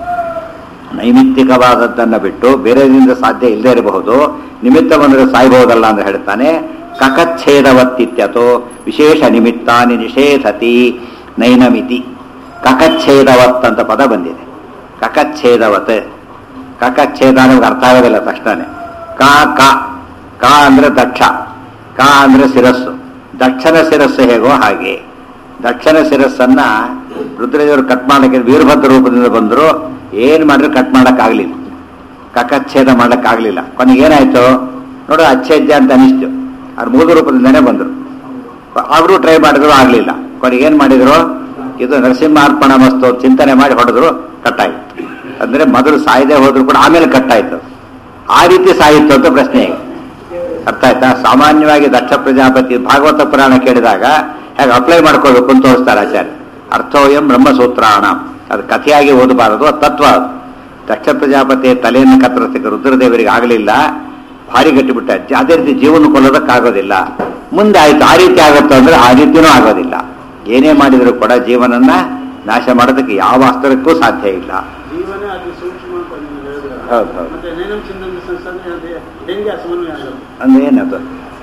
ನೈಮಿತ್ತಿಕವಾದದ್ದನ್ನು ಬಿಟ್ಟು ಬೇರೆದಿಂದ ಸಾಧ್ಯ ಇಲ್ಲದೆ ಇರಬಹುದು, ನಿಮಿತ್ತ ಬಂದರೆ ಸಾಯಬಹುದಲ್ಲ ಅಂತ ಹೇಳ್ತಾನೆ. ಕಕಚ್ಛೇದವತ್ತಿತ್ಯತೋ ವಿಶೇಷ ನಿಮಿತ್ತಾನಿ ನಿಷೇಧತಿ ನೈನಮಿತಿ. ಕಕಚ್ಛೇದವತ್ ಅಂತ ಪದ ಬಂದಿದೆ. ಕಕಚ್ಛೇದವತ್, ಕಕಚ್ಛೇದ ಅನ್ನೋದು ಅರ್ಥ ಆಗೋದಿಲ್ಲ ತಕ್ಷಣ. ಕಾ ಕ ಕಾ ಅಂದ್ರೆ ದಕ್ಷ, ಕಾ ಅಂದ್ರೆ ಶಿರಸ್ಸು. ದಕ್ಷನ ಶಿರಸ್ಸು ಹೇಗೋ ಹಾಗೆ ದಕ್ಷನ ಶಿರಸ್ಸನ್ನ ರುದ್ರದೇವರು ಕಟ್ ಮಾಡಕ್ಕೆ ವೀರಭದ್ರ ರೂಪದಿಂದ ಬಂದರು. ಏನು ಮಾಡಿದ್ರು ಕಟ್ ಮಾಡಕ್ಕಾಗಲಿಲ್ಲ, ಕಕಚ್ಛೇದ ಮಾಡಕ್ಕಾಗಲಿಲ್ಲ. ಕೊನೆಗೆ ಏನಾಯ್ತು ನೋಡು, ಅಚ್ಛೇದ್ಯ ಅಂತ ಅನಿಸ್ತು. ಅವ್ರು ಮೂಲ ರೂಪದಿಂದನೇ ಬಂದರು. ಅವರು ಟ್ರೈ ಮಾಡಿದ್ರು, ಆಗಲಿಲ್ಲ. ಕೊನೆಗೆ ಏನು ಮಾಡಿದ್ರು, ಇದು ನರಸಿಂಹಾರ್ಪಣ ಮಸ್ತು ಚಿಂತನೆ ಮಾಡಿ ಹೊಡೆದ್ರು, ಕಟ್ಟಾಯಿತು. ಅಂದರೆ ಮೊದಲು ಸಾಯದೆ ಹೋದ್ರು ಕೂಡ ಆಮೇಲೆ ಕಟ್ಟಾಯಿತು. ಆ ರೀತಿ ಸಾಯಿತು ಅಂತ ಪ್ರಶ್ನೆ. ಅರ್ಥ ಆಯ್ತಾ? ಸಾಮಾನ್ಯವಾಗಿ ದಕ್ಷ ಪ್ರಜಾಪತಿ ಭಾಗವತ ಪುರಾಣ ಕೇಳಿದಾಗ ಹೇಗೆ ಅಪ್ಲೈ ಮಾಡ್ಕೋಬೇಕು ಅಂತ ತೋರಿಸ್ತಾರೆ ಆಚಾರ್ಯ. ಅರ್ಥೋಯಂ ಬ್ರಹ್ಮಸೂತ್ರಾಣ, ಅದು ಕಥೆಯಾಗಿ ಓದಬಾರದು, ಅದು ತತ್ವ. ಅದು ದಕ್ಷ ಪ್ರಜಾಪತಿಯ ತಲೆಯನ್ನು ಕತ್ತರಿಸಿದ ರುದ್ರದೇವರಿಗೆ ಆಗಲಿಲ್ಲ, ಭಾರಿ ಗಟ್ಟಿಬಿಟ್ಟ. ಅದೇ ರೀತಿ ಜೀವನ ಕೊಲ್ಲೋದಕ್ಕಾಗೋದಿಲ್ಲ. ಮುಂದೆ ಆಯ್ತು, ಆ ರೀತಿ ಆಗುತ್ತೋ ಅಂದ್ರೆ ಆ ರೀತಿಯೂ ಆಗೋದಿಲ್ಲ. ಏನೇ ಮಾಡಿದರೂ ಕೂಡ ಜೀವನನ್ನ ನಾಶ ಮಾಡೋದಕ್ಕೆ ಯಾವ ಅಸ್ತ್ರಕ್ಕೂ ಸಾಧ್ಯ ಇಲ್ಲ. ಹೌದು ಹೌದು. ಅಂದ್ರೆ ಏನದು,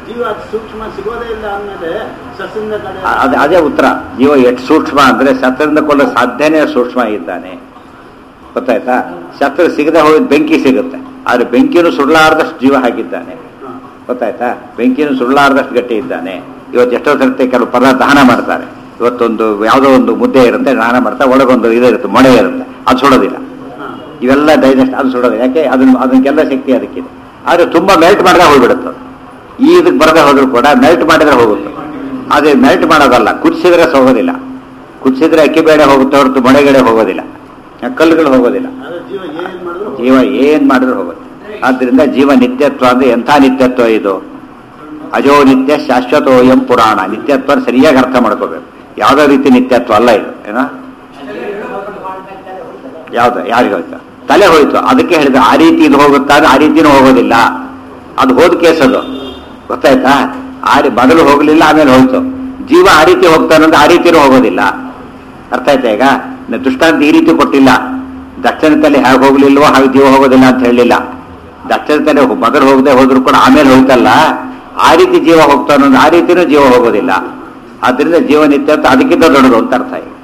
ಅದೇ ಅದೇ ಉತ್ತರ. ಜೀವ ಎಷ್ಟು ಸೂಕ್ಷ್ಮ ಅಂದ್ರೆ ಶಸ್ತ್ರದಿಂದ ಕೊಲ್ಲ ಸಾಧ್ಯನೇ ಸೂಕ್ಷ್ಮ ಇದ್ದಾನೆ. ಗೊತ್ತಾಯ್ತಾ? ಶಸ್ತ್ರ ಸಿಗದೆ ಹೋಗಿದ್ ಬೆಂಕಿ ಸಿಗುತ್ತೆ, ಆದ್ರೆ ಬೆಂಕಿನೂ ಸುಳ್ಳಾರ್ದಷ್ಟು ಜೀವ ಹಾಕಿದ್ದಾನೆ. ಗೊತ್ತಾಯ್ತಾ? ಬೆಂಕಿನೂ ಸುಳ್ಳಾರ್ದಷ್ಟು ಗಟ್ಟಿ ಇದ್ದಾನೆ. ಇವತ್ತು ಎಷ್ಟೋ ಸರ್ತಿ ಕೆಲವು ಪದಾರ್ಥ ದಹನ ಮಾಡ್ತಾರೆ. ಇವತ್ತೊಂದು ಯಾವುದೋ ಒಂದು ಮುದ್ದೆ ಇರುತ್ತೆ, ದಹನ ಮಾಡ್ತಾರೆ, ಒಳಗೊಂದು ಇದು ಇರುತ್ತೆ, ಮೊಳೆ ಇರುತ್ತೆ, ಅದು ಸುಡೋದಿಲ್ಲ. ಇವೆಲ್ಲ ಡೈಜೆಸ್ಟ್, ಅದು ಸುಡೋದು. ಯಾಕೆ? ಅದನ್ನ ಅದಕ್ಕೆಲ್ಲ ಶಕ್ತಿ ಅದಕ್ಕಿದೆ. ಆದರೆ ತುಂಬಾ ಮೆಲ್ಟ್ ಮಾಡಿದ್ರೆ ಹೋಗ್ಬಿಡುತ್ತೆ. ಈ ಇದಕ್ಕೆ ಬರದೆ ಹೋದ್ರು ಕೂಡ ಮೆಲ್ಟ್ ಮಾಡಿದ್ರೆ ಹೋಗುತ್ತೆ. ಆದರೆ ಮೆಲ್ಟ್ ಮಾಡೋದಲ್ಲ, ಕುದಿಸಿದ್ರೆ ಹೋಗೋದಿಲ್ಲ. ಕುದಿಸಿದ್ರೆ ಅಕ್ಕಿ ಬೇಳೆ ಹೋಗುತ್ತೆ ಹೊರತು ಮೊಳೆಗಡೆ ಹೋಗೋದಿಲ್ಲ, ಕಲ್ಲುಗಳು ಹೋಗೋದಿಲ್ಲ. ಜೀವ ಏನ್ ಮಾಡಿದ್ರು ಹೋಗುತ್ತೆ. ಆದ್ರಿಂದ ಜೀವ ನಿತ್ಯತ್ವ ಅಂದ್ರೆ ಎಂಥ ನಿತ್ಯತ್ವ ಇದು? ಅಜೋ ನಿತ್ಯ ಶಾಶ್ವತೋಯಂ ಪುರಾಣ. ನಿತ್ಯತ್ವ ಸರಿಯಾಗಿ ಅರ್ಥ ಮಾಡ್ಕೋಬೇಕು. ಯಾವುದೋ ರೀತಿ ನಿತ್ಯತ್ವ ಅಲ್ಲ ಇದು. ಏನೋ ಯಾವ್ದು ಯಾರಿಗೆ ಹೋಯ್ತು? ತಲೆ ಹೋಯ್ತು. ಅದಕ್ಕೆ ಹೇಳಿದ್ರೆ ಆ ರೀತಿ ಇದು ಹೋಗುತ್ತಾ, ಆ ರೀತಿನೂ ಹೋಗೋದಿಲ್ಲ. ಅದು ಹೋದ ಕೇಸ್ ಅದು. ಗೊತ್ತಾಯ್ತಾ? ಆ ಮೊದಲು ಹೋಗ್ಲಿಲ್ಲ, ಆಮೇಲೆ ಹೋಯ್ತು. ಜೀವ ಆ ರೀತಿ ಹೋಗ್ತಾನಂದ್ರೆ ಆ ರೀತಿನೂ ಹೋಗೋದಿಲ್ಲ. ಅರ್ಥ ಆಯ್ತಾ? ಈಗ ದೃಷ್ಟಾಂತ ಈ ರೀತಿ ಕೊಟ್ಟಿಲ್ಲ. ದಕ್ಷಿಣ ತಲೆ ಹೇಗೆ ಹೋಗ್ಲಿಲ್ವೋ ಹಾಗೆ ಜೀವ ಹೋಗೋದಿಲ್ಲ ಅಂತ ಹೇಳಲಿಲ್ಲ. ದಕ್ಷಿಣ ತಲೆ ಮೊದಲು ಹೋಗದೆ ಹೋದ್ರು ಕೂಡ ಆಮೇಲೆ ಹೋಯ್ತಲ್ಲ, ಆ ರೀತಿ ಜೀವ ಹೋಗ್ತಾನಂದ್ರೆ ಆ ರೀತಿನೂ ಜೀವ ಹೋಗೋದಿಲ್ಲ. ಆದ್ರಿಂದ ಜೀವ ನಿತ್ಯತ್ವ ಅದಕ್ಕಿಂತ ದೊಡ್ಡದು ಅಂತ ಅರ್ಥ. ಈಗ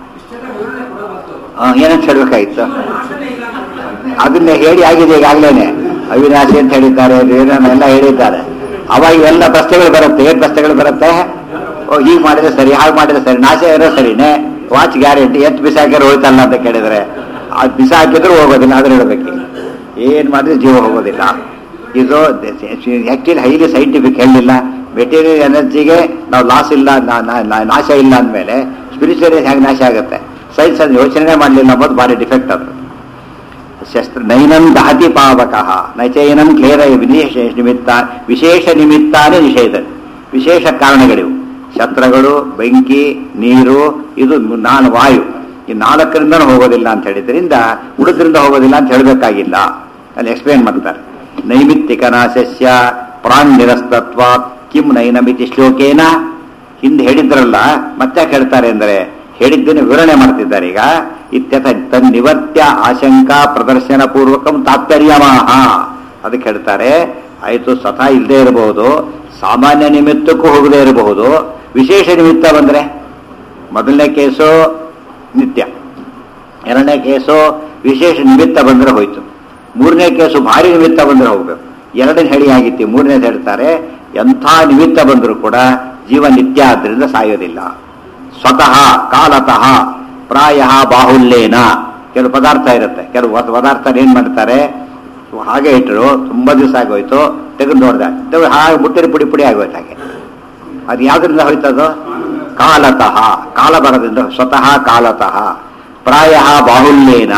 ಏನಂತ ಹೇಳ್ಬೇಕಾಗಿತ್ತು? ಅದನ್ನ ಹೇಳಿ ಆಗಿದೆ ಈಗಾಗಲೇ. ಅವಿನಾಶಿ ಅಂತ ಹೇಳಿದ್ದಾರೆ, ಏನೇನೆಲ್ಲ ಹೇಳಿದ್ದಾರೆ. ಅವಾಗ ಎಲ್ಲ ಪ್ರಶ್ನೆಗಳು ಬರುತ್ತೆ. ಏನ್ ಪ್ರಶ್ನೆಗಳು ಬರುತ್ತೆ? ಓ, ಹೀಗೆ ಮಾಡಿದ್ರೆ ಸರಿ, ಹಾಗೆ ಮಾಡಿದ್ರೆ ಸರಿ, ನಾಶ ಇರೋ ಸರಿನೇ, ವಾಚ್ ಗ್ಯಾರಂಟಿ, ಎತ್ತು ಬಿಸಾಕಿದ್ರೆ ಹೋಯ್ತಲ್ಲ ಅಂತ ಕೇಳಿದ್ರೆ ಅದು ಬಿಸಾಕಿದ್ರು ಹೋಗೋದಿಲ್ಲ. ಆದ್ರೆ ಹೇಳ್ಬೇಕು, ಏನ್ ಮಾಡಿದ್ರೆ ಜೀವ ಹೋಗೋದಿಲ್ಲ. ಇದು ಆಕ್ಚುಲಿ ಹೈಲಿ ಸೈಂಟಿಫಿಕ್ ಹೇಳಿಲ್ಲ. ಮೆಟೀರಿಯಲ್ ಎನರ್ಜಿಗೆ ನಾವು ಲಾಸ್ ಇಲ್ಲ, ನಾಶ ಇಲ್ಲ ಅಂದಮೇಲೆ ಸ್ಪಿರಿಚುವಲ್ ಹೇಗೆ ನಾಶ ಆಗುತ್ತೆ? ಸೈನ್ಸ್ ಅದು ಯೋಚನೆ ಮಾಡಲಿಲ್ಲ ಅಂಬೋದು ಭಾರಿ ಡಿಫೆಕ್ಟ್ ಅದು. ಶಸ್ತ್ರ ನೈನಂ ದಹತಿ ಪಾವಕಃ ನಚೈನಂ ಕ್ಲೇರ ವಿಶೇಷ ನಿಮಿತ್ತ ವಿಶೇಷ ನಿಮಿತ್ತಾನೇ ನಿಷೇಧ. ವಿಶೇಷ ಕಾರಣಗಳಿವು. ಶಸ್ತ್ರಗಳು, ಬೆಂಕಿ, ನೀರು, ಇದು ನಾನು ವಾಯು, ಈ ನಾಲ್ಕರಿಂದನೂ ಹೋಗೋದಿಲ್ಲ ಅಂತ ಹೇಳಿದ್ರಿಂದ ಉಳಿದ್ರಿಂದ ಹೋಗೋದಿಲ್ಲ ಅಂತ ಹೇಳಬೇಕಾಗಿಲ್ಲ. ಅಲ್ಲಿ ಎಕ್ಸ್ಪ್ಲೇನ್ ಮಾಡ್ತಾರೆ. ನೈಮಿತ್ತಿಕ ನಾಶಸ್ಯ ಪ್ರಾಣ್ ನಿರಸ್ತತ್ವಾತ್ ಕಿಂ ನೈನಮಿತಿ ಶ್ಲೋಕೇನ. ಹಿಂದೆ ಹೇಳಿದ್ರಲ್ಲ, ಮತ್ತೆ ಹೇಳ್ತಾರೆ ಅಂದರೆ ಹೇಳಿದ್ದನ್ನು ವಿವರಣೆ ಮಾಡ್ತಿದ್ದಾರೆ. ಈಗ ಇತ್ಯಥ ತನ್ನಿವರ್ತ್ಯ ಆಶಂಕಾ ಪ್ರದರ್ಶನ ಪೂರ್ವಕಂ ತಾತ್ಪರ್ಯಮಾಹ. ಅದಕ್ಕೆ ಹೇಳ್ತಾರೆ, ಆಯಿತು ಸ್ವತಃ ಇಲ್ಲದೆ ಇರಬಹುದು, ಸಾಮಾನ್ಯ ನಿಮಿತ್ತಕ್ಕೂ ಹೋಗದೇ ಇರಬಹುದು. ವಿಶೇಷ ನಿಮಿತ್ತ ಬಂದರೆ ಮೊದಲನೇ ಕೇಸು ನಿತ್ಯ, ಎರಡನೇ ಕೇಸು ವಿಶೇಷ ನಿಮಿತ್ತ ಬಂದರೆ ಹೋಯ್ತು, ಮೂರನೇ ಕೇಸು ಭಾರಿ ನಿಮಿತ್ತ ಬಂದರೆ ಹೋಗ್ಬೇಕು. ಎರಡನೇ ಹೇಳಿ ಆಗಿತ್ತು, ಮೂರನೇದು ಹೇಳ್ತಾರೆ ಎಂಥ ನಿಮಿತ್ತ ಬಂದರೂ ಕೂಡ ಜೀವ ನಿತ್ಯ ಆದ್ದರಿಂದ ಸಾಯೋದಿಲ್ಲ. ಸ್ವತಃ ಕಾಲತಃ ಪ್ರಾಯ ಬಾಹುಲ್ಯೇನ. ಕೆಲವು ಪದಾರ್ಥ ಇರುತ್ತೆ, ಕೆಲವು ಪದಾರ್ಥ ಏನ್ ಮಾಡ್ತಾರೆ ಹಾಗೆ ಇಟ್ಟರು ತುಂಬಾ ದಿವಸ ಆಗೋಯ್ತು, ತೆಗೆದು ನೋಡಿದ ಹಾಗೆ ಮುಟ್ಟಿರಿ ಪುಡಿ ಪುಡಿ ಆಗೋಯ್ತು. ಹಾಗೆ ಅದು ಯಾವ್ದ್ರಿಂದ ಹೋಯ್ತದು? ಕಾಲತಃ, ಕಾಲ ಬರದಿಂದ. ಸ್ವತಃ ಕಾಲತಃ ಪ್ರಾಯ ಬಾಹುಲ್ಯೇನ.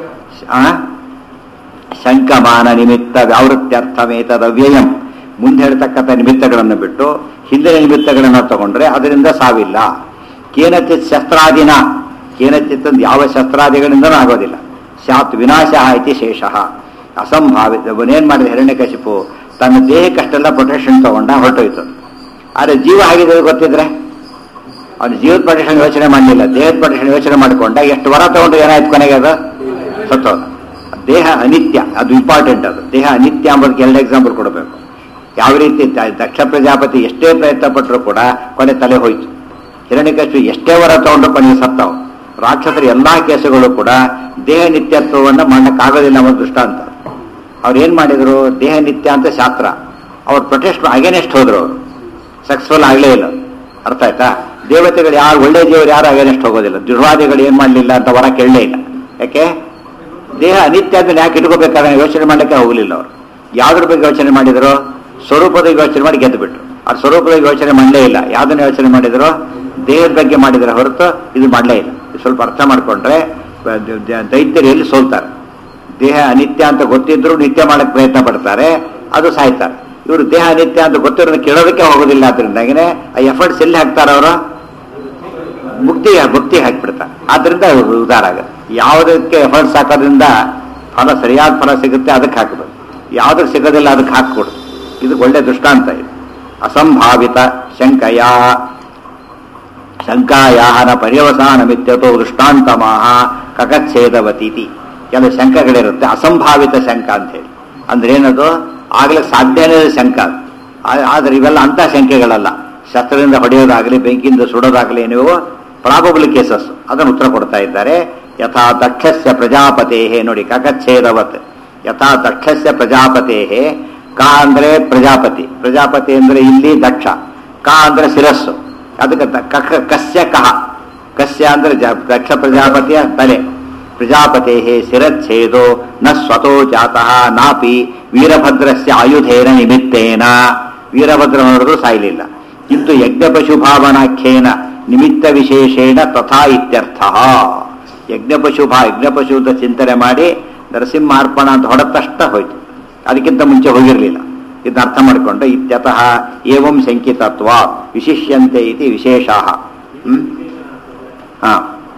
ಶಂಕಮಾನ ನಿಮಿತ್ತ ವ್ಯಾವೃತ್ಯರ್ಥಮೇತದ ವ್ಯಯಂ. ಮುಂದೆ ಹೇಳ್ತಕ್ಕಂಥ ನಿಮಿತ್ತಗಳನ್ನು ಬಿಟ್ಟು ಹಿಂದಿನ ನಿಮಿತ್ತಗಳನ್ನು ತಗೊಂಡ್ರೆ ಅದರಿಂದ ಸಾವಿಲ್ಲ. ಕೇನಚಿತ್ ಶಸ್ತ್ರಾದಿನ, ಕೇನಚಿತ್ ಯಾವ ಶಸ್ತ್ರಾದಿಗಳಿಂದನೂ ಆಗೋದಿಲ್ಲ. ಸ್ಯಾತ್ ವಿನಾಶ ಇತಿ ಶೇಷ ಅಸಂಭಾವಿತ. ಅವನೇನ್ ಮಾಡಿದ ಹಿರಣ್ಯಕಶಿಪು ತನ್ನ ದೇಹಕ್ಕಷ್ಟೆಲ್ಲ ಪ್ರೊಟೆಕ್ಷನ್ ತಗೊಂಡ ಹೊರಟೋಯ್ತು. ಆದರೆ ಜೀವ ಆಗಿದೆ ಗೊತ್ತಿದ್ರೆ ಅವನು ಜೀವದ ಪ್ರೊಟೆಕ್ಷನ್ ಯೋಚನೆ ಮಾಡಲಿಲ್ಲ, ದೇಹದ ಪ್ರೊಟೆಕ್ಷನ್ ಯೋಚನೆ ಮಾಡಿಕೊಂಡ ಎಷ್ಟು ವರ ತಗೊಂಡು ಏನಾಯ್ತು ಕೊನೆಗೆ ಅದು ಸತ್ತೋದು. ದೇಹ ಅನಿತ್ಯ, ಅದು ಇಂಪಾರ್ಟೆಂಟ್. ಅದು ದೇಹ ಅನಿತ್ಯ ಅಂಬೋದಕ್ಕೆ ಎರಡು ಎಕ್ಸಾಂಪಲ್ ಕೊಡಬೇಕು. ಯಾವ ರೀತಿ ದಕ್ಷ ಪ್ರಜಾಪತಿ ಎಷ್ಟೇ ಪ್ರಯತ್ನ ಪಟ್ಟರು ಕೂಡ ಕೊನೆ ತಲೆ ಹೋಯ್ತು. ಹಿರಣ್ಯಕಶಿಪು ಎಷ್ಟೇ ವರ ತಗೊಂಡು ಕೊನೆಗೆ ಸತ್ತವು. ರಾಕ್ಷಸರ ಎಲ್ಲಾ ಕೇಸುಗಳು ಕೂಡ ದೇಹ ನಿತ್ಯತ್ವವನ್ನು ಮಾಡಕ್ಕಾಗೋದಿಲ್ಲ ಅನ್ನೋ ದೃಷ್ಟಾಂತ. ಅವ್ರು ಏನ್ ಮಾಡಿದ್ರು? ದೇಹ ನಿತ್ಯ ಅಂತ ಶಾಸ್ತ್ರ, ಅವ್ರು ಪ್ರೊಟೆಸ್ಟ್ ಅಗೇನೆಸ್ಟ್ ಹೋದ್ರು, ಅವರು ಸಕ್ಸಸ್ಫುಲ್ ಆಗಲೇ ಇಲ್ಲ. ಅರ್ಥ ಆಯ್ತಾ? ದೇವತೆಗಳು ಯಾರು ಒಳ್ಳೆ ದೇವರು ಯಾರು ಅಗೇನೆಸ್ಟ್ ಹೋಗೋದಿಲ್ಲ. ದುರ್ವಾದಿಗಳು ಏನ್ ಮಾಡಲಿಲ್ಲ ಅಂತ ವರ ಕೇಳಲೇ ಇಲ್ಲ. ಯಾಕೆ? ದೇಹ ಅನಿತ್ಯ ಅಂದ್ರೆ ಯಾಕೆ ಇಟ್ಕೋಬೇಕಾದ್ರೆ ಯೋಚನೆ ಮಾಡಲಿಕ್ಕೆ ಹೋಗಲಿಲ್ಲ. ಅವರು ಯಾವ್ದ್ರ ಬಗ್ಗೆ ಯೋಚನೆ ಮಾಡಿದ್ರು? ಸ್ವರೂಪದ ಯೋಚನೆ ಮಾಡಿ ಗೆದ್ದು ಬಿಟ್ರು. ಆ ಸ್ವರೂಪದ ಯೋಚನೆ ಮಾಡಲೇ ಇಲ್ಲ. ಯಾವ್ದನ್ನ ಯೋಚನೆ ಮಾಡಿದ್ರು? ದೇಹದ ಬಗ್ಗೆ ಮಾಡಿದ್ರೆ ಹೊರತು ಇದು ಮಾಡಲೇ ಇಲ್ಲ. ಸ್ವಲ್ಪ ಅರ್ಥ ಮಾಡ್ಕೊಂಡ್ರೆ ದೈತ್ಯರು ಎಲ್ಲಿ ಸೋಲ್ತಾರೆ. ದೇಹ ಅನಿತ್ಯ ಅಂತ ಗೊತ್ತಿದ್ರು ನಿತ್ಯ ಮಾಡಕ್ ಪ್ರಯತ್ನ ಪಡ್ತಾರೆ, ಅದು ಸಾಯ್ತಾರೆ. ಇವರು ದೇಹ ಅನಿತ್ಯ ಅಂತ ಗೊತ್ತಿರೋದು ಕೇಳೋದಕ್ಕೆ ಹೋಗೋದಿಲ್ಲ. ಆದ್ರಿಂದಾಗಿನೇ ಆ ಎಫರ್ಟ್ಸ್ ಎಲ್ಲಿ ಹಾಕ್ತಾರೆ ಅವರು? ಮುಕ್ತಿ ಭಕ್ತಿ ಹಾಕ್ಬಿಡ್ತಾರೆ. ಆದ್ರಿಂದ ಉದಾರ ಆಗುತ್ತೆ. ಯಾವುದಕ್ಕೆ ಎಫರ್ಟ್ಸ್ ಹಾಕೋದ್ರಿಂದ ಫಲ ಸರಿಯಾದ ಫಲ ಸಿಗುತ್ತೆ ಅದಕ್ಕೆ ಹಾಕಬೇಕು, ಯಾವುದಕ್ಕೆ ಸಿಗೋದಿಲ್ಲ ಅದಕ್ಕೆ ಹಾಕ್ಕೊಡು. ಇದು ಒಳ್ಳೆ ದೃಷ್ಟಾಂತ. ಇದು ಅಸಂಭಾವಿತ ಶಂಕಯ ಶಂಕಾಯಾಹನ ಪರ್ಯವಸಾನ ಮಿತ್ಯತೋ ದೃಷ್ಟಾಂತಮಾಹ ಕಗಚ್ಛೇದವತೀತಿ. ಕೆಲವು ಶಂಕಗಳಿರುತ್ತೆ, ಅಸಂಭಾವಿತ ಶಂಕ ಅಂತ ಹೇಳಿ. ಅಂದ್ರೆ ಏನದು? ಆಗ್ಲಿಕ್ಕೆ ಸಾಧ್ಯನೇ ಶಂಕ. ಆದ್ರೆ ಇವೆಲ್ಲ ಅಂತ ಶಂಕೆಗಳಲ್ಲ. ಶಸ್ತ್ರದಿಂದ ಹೊಡೆಯೋದಾಗಲಿ ಬೆಂಕಿಯಿಂದ ಸುಡೋದಾಗಲಿ ನೀವು ಪ್ರಾಬಬಲ್ ಕೇಸಸ್. ಅದನ್ನು ಉತ್ತರ ಕೊಡ್ತಾ ಇದ್ದಾರೆ. ಯಥಾ ದಕ್ಷಸ್ಯ ಪ್ರಜಾಪತೇ, ನೋಡಿ ಕಗಚ್ಛೇದವತ್. ಯಥಾ ದಕ್ಷಸ್ಯ ಪ್ರಜಾಪತೇ, ಕ ಅಂದ್ರೆ ಪ್ರಜಾಪತಿ, ಪ್ರಜಾಪತಿ ಅಂದ್ರೆ ಇಲ್ಲಿ ದಕ್ಷ, ಕ ಅಂದ್ರೆ ಶಿರಸ್ಸು. ಅದಕ್ಕೆ ಕಸ್ಯ ಕಹ, ಕಸ್ಯ ಅಂದ್ರೆ ದಕ್ಷ ಪ್ರಜಾಪತಿಯ ತಲೆ. ಪ್ರಜಾಪತೆ ಶಿರಚ್ಛೇದೋ ನ ಸ್ವತೋ ಜಾತಃ ನಾಪಿ ವೀರಭದ್ರಸ್ಯ ಆಯುಧೇನ ನಿಮಿತ್ತೇನ. ವೀರಭದ್ರ ನೋಡಿದ್ರು ಸಾಯಲಿಲ್ಲ. ಕಿಂತು ಯಜ್ಞಪಶುಭಾವನಾಖ್ಯೇನ ನಿಮಿತ್ತ ವಿಶೇಷೇಣ ತಥಾ ಇತ್ಯರ್ಥ. ಯಜ್ಞಪಶುಭಾ ಯಜ್ಞಪಶು ಅಂತ ಚಿಂತನೆ ಮಾಡಿ ನರಸಿಂಹಾರ್ಪಣ ಅಂತ ಹೊಡೆದ ತಕ್ಷಣ ಹೋಯ್ತು, ಅದಕ್ಕಿಂತ ಮುಂಚೆ ಹೋಗಿರಲಿಲ್ಲ. ಇದನ್ನ ಅರ್ಥ ಮಾಡಿಕೊಂಡು ಇತ್ಯತಃ ಏವಂ ಶಂಕಿತತ್ವ ವಿಶಿಷ್ಯಂತೆ ಇತಿ ವಿಶೇಷಾಃ. ಹ್ಮ್ ಹಾ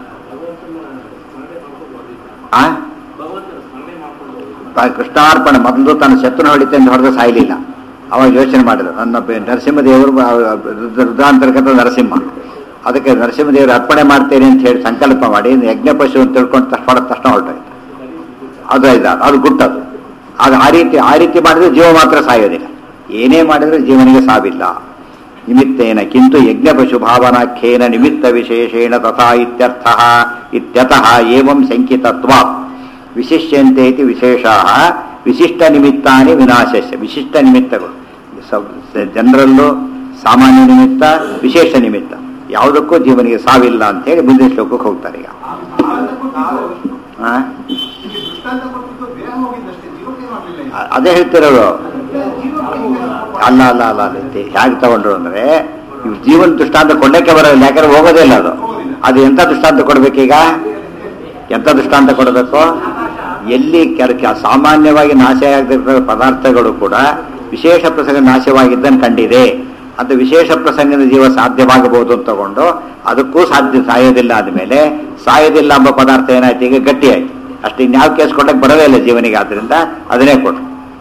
ಕೃಷ್ಣಾರ್ಪಣೆ ಮೊದಲು ತನ್ನ ಶತ್ರು ಹೊಡಿತೆ ಅಂತ ಹೊಡೆದ ಸಾಯಲಿಲ್ಲ. ಅವಾಗ ಯೋಚನೆ ಮಾಡಿದ್ರು, ನನ್ನ ನರಸಿಂಹದೇವರು ರುದ್ರಾಂತರ್ಗತ ನರಸಿಂಹ, ಅದಕ್ಕೆ ನರಸಿಂಹದೇವರು ಅರ್ಪಣೆ ಮಾಡ್ತೇನೆ ಅಂತ ಹೇಳಿ ಸಂಕಲ್ಪ ಮಾಡಿ ಯಜ್ಞ ಪಶು ಅಂತ ತಿಳ್ಕೊಂಡು ತಕ್ಷಣ ಹೊಡೆದ ತಕ್ಷಣ ಹೊರಟೋಯ್ತು. ಅದು ಇದ ಅದು ಗುಟ್ಟದು. ಅದು ಆ ರೀತಿ ಆ ರೀತಿ ಮಾಡಿದ್ರೆ ಜೀವ ಮಾತ್ರ ಸಾಯೋದಿಲ್ಲ. ಏನೇ ಮಾಡಿದ್ರೆ ಜೀವನಿಗೆ ಸಾವಿಲ್ಲ. ನಿಮಿತ್ತೇನ ಕಿಂತು ಯಜ್ಞ ಪಶು ಭಾವನಾಖ್ಯೇನ ನಿಮಿತ್ತ ವಿಶೇಷೇಣ ತಥಾ ಇತ್ಯರ್ಥ ಇತ್ಯತಃ ಏವಂ ಶಂಕಿತತ್ವ ವಿಶಿಷ್ಯಂತೆ ಇತಿ ವಿಶೇಷಾಃ. ವಿಶಿಷ್ಟ ನಿಮಿತ್ತಾನಿ ವಿನಾಶಸ್ಯ. ವಿಶಿಷ್ಟ ನಿಮಿತ್ತಗಳು ಜನರಲ್ಲೂ ಸಾಮಾನ್ಯ ನಿಮಿತ್ತ, ವಿಶೇಷ ನಿಮಿತ್ತ, ಯಾವುದಕ್ಕೂ ಜೀವನಿಗೆ ಸಾವಿಲ್ಲ ಅಂತ ಹೇಳಿ ಮುಂದಿನ ಶ್ಲೋಕಕ್ಕೆ ಹೋಗ್ತಾರೆ. ಈಗ ಅದೇ ಹೇಳ್ತಿರೋದು. ಅಲ್ಲ ಅಲ್ಲ ಅಲ್ಲ ಹೇಗೆ ತಗೊಂಡ್ರು ಅಂದ್ರೆ ಇವ್ ಜೀವನ ದೃಷ್ಟಾಂತ ಕೊಡ್ಲಿಕ್ಕೆ ಬರೋದಿಲ್ಲ, ಯಾಕಂದ್ರೆ ಹೋಗೋದೇ ಇಲ್ಲ ಅದು. ಅದು ಎಂತ ದೃಷ್ಟಾಂತ ಕೊಡ್ಬೇಕೀಗ? ಎಂತ ದೃಷ್ಟಾಂತ ಕೊಡಬೇಕು? ಎಲ್ಲಿ ಕೆಲ ಸಾಮಾನ್ಯವಾಗಿ ನಾಶ ಆಗದಿರೋ ಪದಾರ್ಥಗಳು ಕೂಡ ವಿಶೇಷ ಪ್ರಸಂಗ ನಾಶವಾಗಿದ್ದನ್ನು ಕಂಡಿದೆ ಅಂತ ವಿಶೇಷ ಪ್ರಸಂಗದ ಜೀವ ಸಾಧ್ಯವಾಗಬಹುದು ಅಂತ ತಗೊಂಡು ಅದಕ್ಕೂ ಸಾಧ್ಯ ಸಾಯೋದಿಲ್ಲ. ಆದ್ಮೇಲೆ ಸಾಯೋದಿಲ್ಲ ಎಂಬ ಪದಾರ್ಥ ಏನಾಯ್ತು? ಈಗ ಗಟ್ಟಿ ಆಯ್ತು ಅಷ್ಟೇ. ಇನ್ಯಾವ ಕೇಸ್ ಕೊಡಕ್ಕೆ ಬರೋದೇ ಇಲ್ಲ ಜೀವನಿಗೆ. ಆದ್ರಿಂದ ಅದನ್ನೇ ಕೊಡು.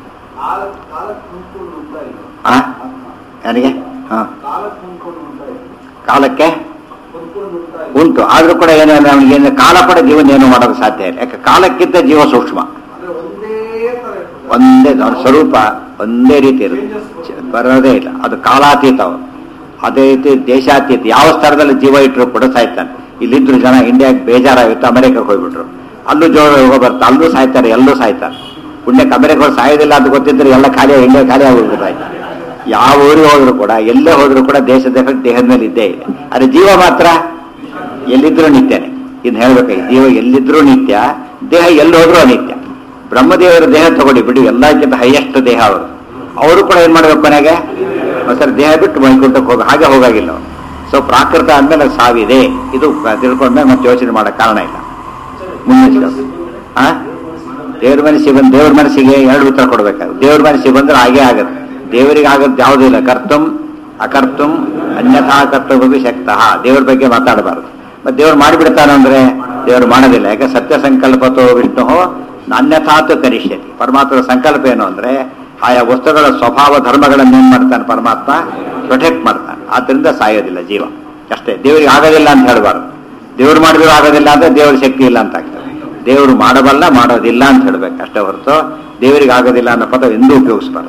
ಆ ನನಗೆ ಹಾ ಕಾಲಕ್ಕೆ ಉಂಟು, ಆದ್ರೂ ಕೂಡ ಏನೋ ಅವನಿಗೆ ಕಾಲ ಕೂಡ ಜೀವನ ಏನು ಮಾಡೋದು ಸಾಧ್ಯ ಇಲ್ಲ. ಯಾಕೆ? ಕಾಲಕ್ಕಿಂತ ಜೀವ ಸೂಕ್ಷ್ಮ, ಒಂದೇ ಸ್ವರೂಪ ಒಂದೇ ರೀತಿ ಇರುತ್ತೆ. ಬರೋದೇ ಇಲ್ಲ. ಅದು ಕಾಲಾತೀತ ಅವರು. ಅದೇ ರೀತಿ ದೇಶಾತೀತ, ಯಾವ ಸ್ತರದಲ್ಲಿ ಜೀವ ಇಟ್ಟರು ಕೂಡ ಸಾಯ್ತಾನೆ. ಇಲ್ಲಿದ್ರು ಜನ ಇಂಡಿಯಾಕ್ಕೆ ಬೇಜಾರಾಗುತ್ತೆ, ಅಮೆರಿಕಕ್ಕೆ ಹೋಗ್ಬಿಟ್ರು, ಅಲ್ಲೂ ಜೋರ ಹೋಗೋ ಬರ್ತಾರೆ, ಅಲ್ಲೂ ಸಾಯ್ತಾರೆ, ಎಲ್ಲೂ ಸಾಯ್ತಾರೆ. ಪುಣ್ಯಕ್ಕೆ ಅಮೆರಿಕ ಸಾಯೋದಿಲ್ಲ ಅಂತ ಗೊತ್ತಿದ್ರೆ ಎಲ್ಲ ಖಾಲಿ, ಇಂಡಿಯಾ ಖಾಲಿ ಆಗೋಗ್ಬಿಡ್ತಾಯ್ತು. ಯಾವ ಊರಿಗೆ ಹೋದ್ರು ಕೂಡ, ಎಲ್ಲೇ ಹೋದ್ರು ಕೂಡ ದೇಶದ ಎಫೆಕ್ಟ್ ದೇಹದ ಮೇಲೆ ಇದ್ದೇ ಇದೆ. ಆದರೆ ಜೀವ ಮಾತ್ರ ಎಲ್ಲಿದ್ರೂ ನಿತ್ಯನೇ. ಇನ್ನು ಹೇಳ್ಬೇಕಾಗಿ, ಜೀವ ಎಲ್ಲಿದ್ರೂ ನಿತ್ಯ, ದೇಹ ಎಲ್ಲಿ ಹೋದ್ರೂ ಅನಿತ್ಯ. ಬ್ರಹ್ಮದೇವರ ದೇಹ ತಗೊಳ್ಳಿ ಬಿಡಿ, ಎಲ್ಲಕ್ಕಿಂತ ಹೈಯೆಸ್ಟ್ ದೇಹ ಅವರು. ಅವರು ಕೂಡ ಏನ್ ಮಾಡ್ಬೇಕು, ಕೊನೆಗೆ ಸರ್ ದೇಹ ಬಿಟ್ಟು ವೈಕುಂಠಕ್ಕೆ ಹೋಗ ಹಾಗೆ ಹೋಗಾಗಿಲ್ಲ ಅವರು. ಸೊ ಪ್ರಾಕೃತ ಅಂದ್ಮೇಲೆ ಸಾವಿದೆ, ಇದು ತಿಳ್ಕೊಂಡ್ಮೇಲೆ ಮತ್ತೆ ಯೋಚನೆ ಮಾಡೋ ಕಾರಣ ಇಲ್ಲ. ಮುಂದೆ ಆ ದೇವ್ರ ಮನಸ್ಸಿಗೆ ಬಂದು ದೇವ್ರ ಮನಸ್ಸಿಗೆ ಎರಡು ಉತ್ತರ ಕೊಡ್ಬೇಕಾಗುತ್ತೆ. ದೇವ್ರ ಮನಸ್ಸಿಗೆ ಬಂದ್ರೆ ಹಾಗೇ ಆಗುತ್ತೆ. ದೇವರಿಗೆ ಆಗೋದು ಯಾವುದೂ ಇಲ್ಲ. ಕರ್ತುಂ ಅಕರ್ತುಂ ಅನ್ಯಥಾ ಕರ್ತವ್ಯ ಶಕ್ತಃ. ದೇವ್ರ ಬಗ್ಗೆ ಮಾತಾಡಬಾರ್ದು. ಮತ್ತೆ ದೇವ್ರು ಮಾಡಿಬಿಡ್ತಾನಂದ್ರೆ ದೇವರು ಮಾಡೋದಿಲ್ಲ. ಯಾಕೆ ಸತ್ಯ ಸಂಕಲ್ಪತೋ ವಿಷ್ಣು ಅನ್ಯಥಾತು ಕರಿಷ್ಯತಿ. ಪರಮಾತ್ಮನ ಸಂಕಲ್ಪ ಏನು ಅಂದ್ರೆ ಆಯಾ ವಸ್ತುಗಳ ಸ್ವಭಾವ ಧರ್ಮಗಳನ್ನು ಏನ್ ಮಾಡ್ತಾನೆ ಪರಮಾತ್ಮ, ಪ್ರೊಟೆಕ್ಟ್ ಮಾಡ್ತಾನೆ. ಆದ್ರಿಂದ ಸಾಯೋದಿಲ್ಲ ಜೀವ ಅಷ್ಟೇ. ದೇವರಿಗೆ ಆಗೋದಿಲ್ಲ ಅಂತ ಹೇಳಬಾರ್ದು. ದೇವ್ರು ಮಾಡಿದ್ರು ಆಗೋದಿಲ್ಲ ಅಂದ್ರೆ ದೇವ್ರ ಶಕ್ತಿ ಇಲ್ಲ ಅಂತ ಆಗ್ತದೆ. ದೇವರು ಮಾಡಬಲ್ಲ, ಮಾಡೋದಿಲ್ಲ ಅಂತ ಹೇಳ್ಬೇಕು ಅಷ್ಟೇ ಹೊರತು ದೇವರಿಗೆ ಆಗೋದಿಲ್ಲ ಅನ್ನೋ ಪದ ಎಂದೂ ಉಪಯೋಗಿಸ್ಬಾರ್ದು.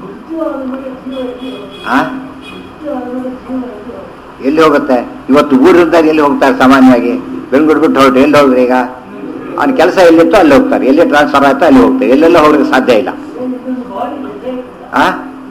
ಆ ಎಲ್ಲಿ ಹೋಗುತ್ತೆ ಇವತ್ತು? ಊರಿದ್ದಾಗ ಎಲ್ಲಿ ಹೋಗ್ತಾರೆ ಸಾಮಾನ್ಯವಾಗಿ? ಬೆಂಗಳೂರು ಬಿಟ್ಟು ಹೊರಟು ಎಲ್ಲಿ ಹೋಗ್ರಿ? ಈಗ ಅವ್ನ ಕೆಲಸ ಎಲ್ಲಿತ್ತೋ ಅಲ್ಲಿ ಹೋಗ್ತಾರೆ, ಎಲ್ಲಿ ಟ್ರಾನ್ಸ್ಫರ್ ಆಯ್ತೋ ಅಲ್ಲಿ ಹೋಗ್ತಾರೆ. ಎಲ್ಲೆಲ್ಲ ಹೋಗೋಕ್ಕೆ ಸಾಧ್ಯ ಇಲ್ಲ. ಆ